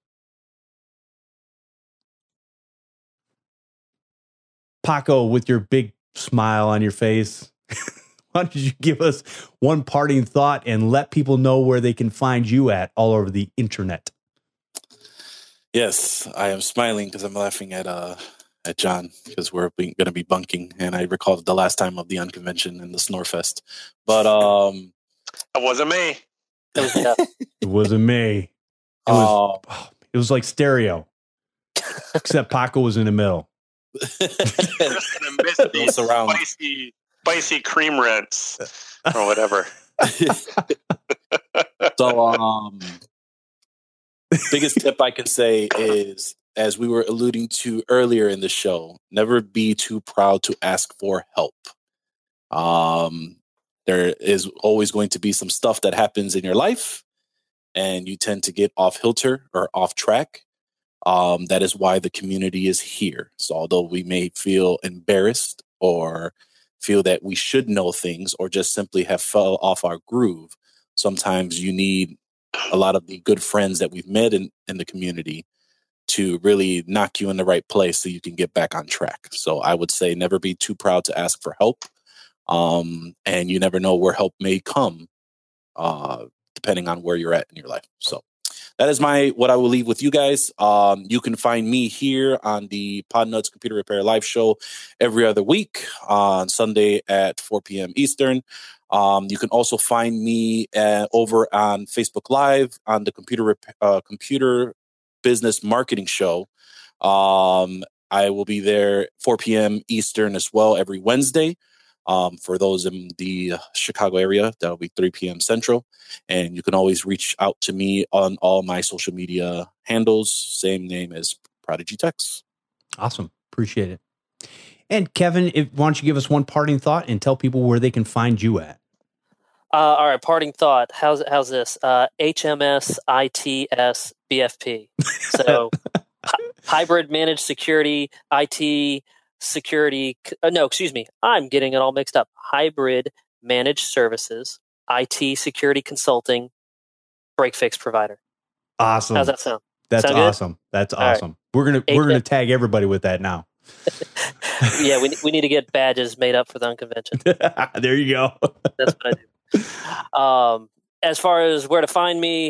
Paco, with your big smile on your face, why don't you give us one parting thought and let people know where they can find you at all over the internet? Yes, I am smiling because I'm laughing at John, because we're going to be bunking, and I recall the last time of the Unconvention and the Snorefest. But it wasn't me. It wasn't me. It was like stereo, except Paco was in the middle. Just gonna miss these spicy cream rinse or whatever. So, biggest tip I can say is, as we were alluding to earlier in the show, never be too proud to ask for help. There is always going to be some stuff that happens in your life, and you tend to get off kilter or off track. That is why the community is here. So although we may feel embarrassed or feel that we should know things or just simply have fell off our groove, sometimes you need a lot of the good friends that we've met in the community to really knock you in the right place so you can get back on track. So I would say never be too proud to ask for help. And you never know where help may come, depending on where you're at in your life. So that is what I will leave with you guys. You can find me here on the Podnuts Computer Repair Live Show every other week on Sunday at 4 p.m. Eastern. You can also find me over on Facebook Live on the Computer Business Marketing Show. I will be there 4 p.m. Eastern as well every Wednesday. For those in the Chicago area, that'll be 3 p.m. Central. And you can always reach out to me on all my social media handles, same name as Prodigy Techs. Awesome. Appreciate it. And Kevin, why don't you give us one parting thought and tell people where they can find you at? All right, parting thought. How's this? HMS ITS BFP. So hybrid managed security, IT security. No, excuse me. I'm getting it all mixed up. Hybrid managed services, IT security consulting, break fix provider. Awesome. How's that sound? That's sound awesome. Good? That's awesome. Right. We're gonna tag everybody with that now. Yeah, we need to get badges made up for the Unconvention. There you go. That's what I do. As far as where to find me,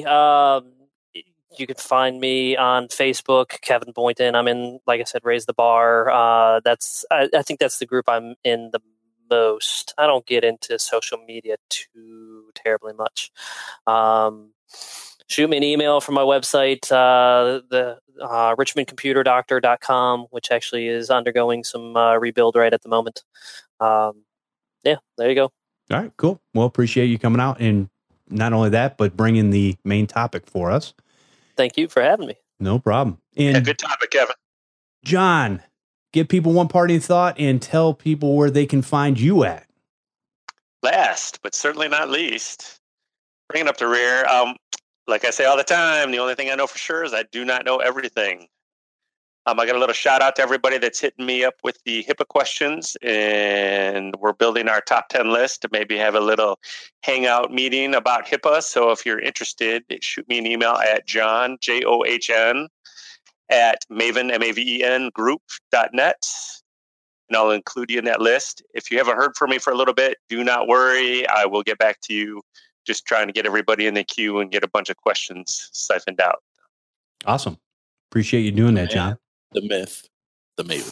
you can find me on Facebook, Kevin Boynton. I'm in, like I said, Raise the Bar. I think that's the group I'm in the most. I don't get into social media too terribly much. shoot me an email from my website, the richmondcomputerdoctor.com, which actually is undergoing some rebuild right at the moment. Yeah, there you go. All right, cool. Well, appreciate you coming out, and not only that, but bringing the main topic for us. Thank you for having me. No problem. And good topic, Kevin. John, give people one parting thought and tell people where they can find you at. Last, but certainly not least, bringing up the rear. Like I say all the time, the only thing I know for sure is I do not know everything. I got a little shout out to everybody that's hitting me up with the HIPAA questions, and we're building our top 10 list to maybe have a little hangout meeting about HIPAA. So if you're interested, shoot me an email at John, JOHN, at Maven, MAVEN, group.net, and I'll include you in that list. If you haven't heard from me for a little bit, do not worry. I will get back to you. Just trying to get everybody in the queue and get a bunch of questions siphoned out. Awesome. Appreciate you doing that, John. The myth, the Maven.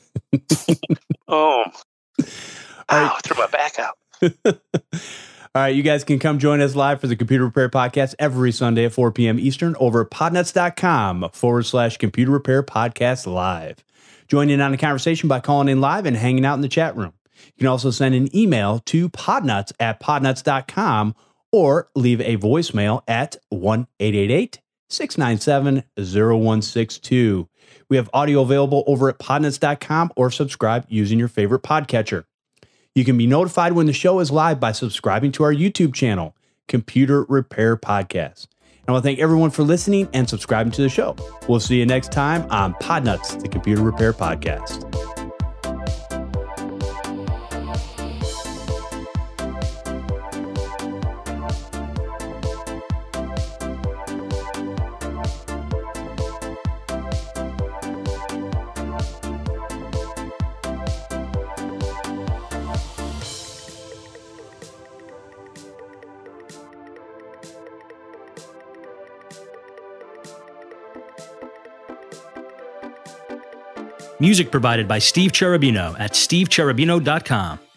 Oh, right. Threw my back out. All right, you guys can come join us live for the Computer Repair Podcast every Sunday at 4 p.m. Eastern over at podnuts.com/Computer Repair Podcast Live. Join in on the conversation by calling in live and hanging out in the chat room. You can also send an email to podnuts@podnuts.com or leave a voicemail at 1-888-697-0162. We have audio available over at podnuts.com or subscribe using your favorite podcatcher. You can be notified when the show is live by subscribing to our YouTube channel, Computer Repair Podcast. And I want to thank everyone for listening and subscribing to the show. We'll see you next time on Podnuts, the Computer Repair Podcast. Music provided by Steve Cherubino at stevecherubino.com.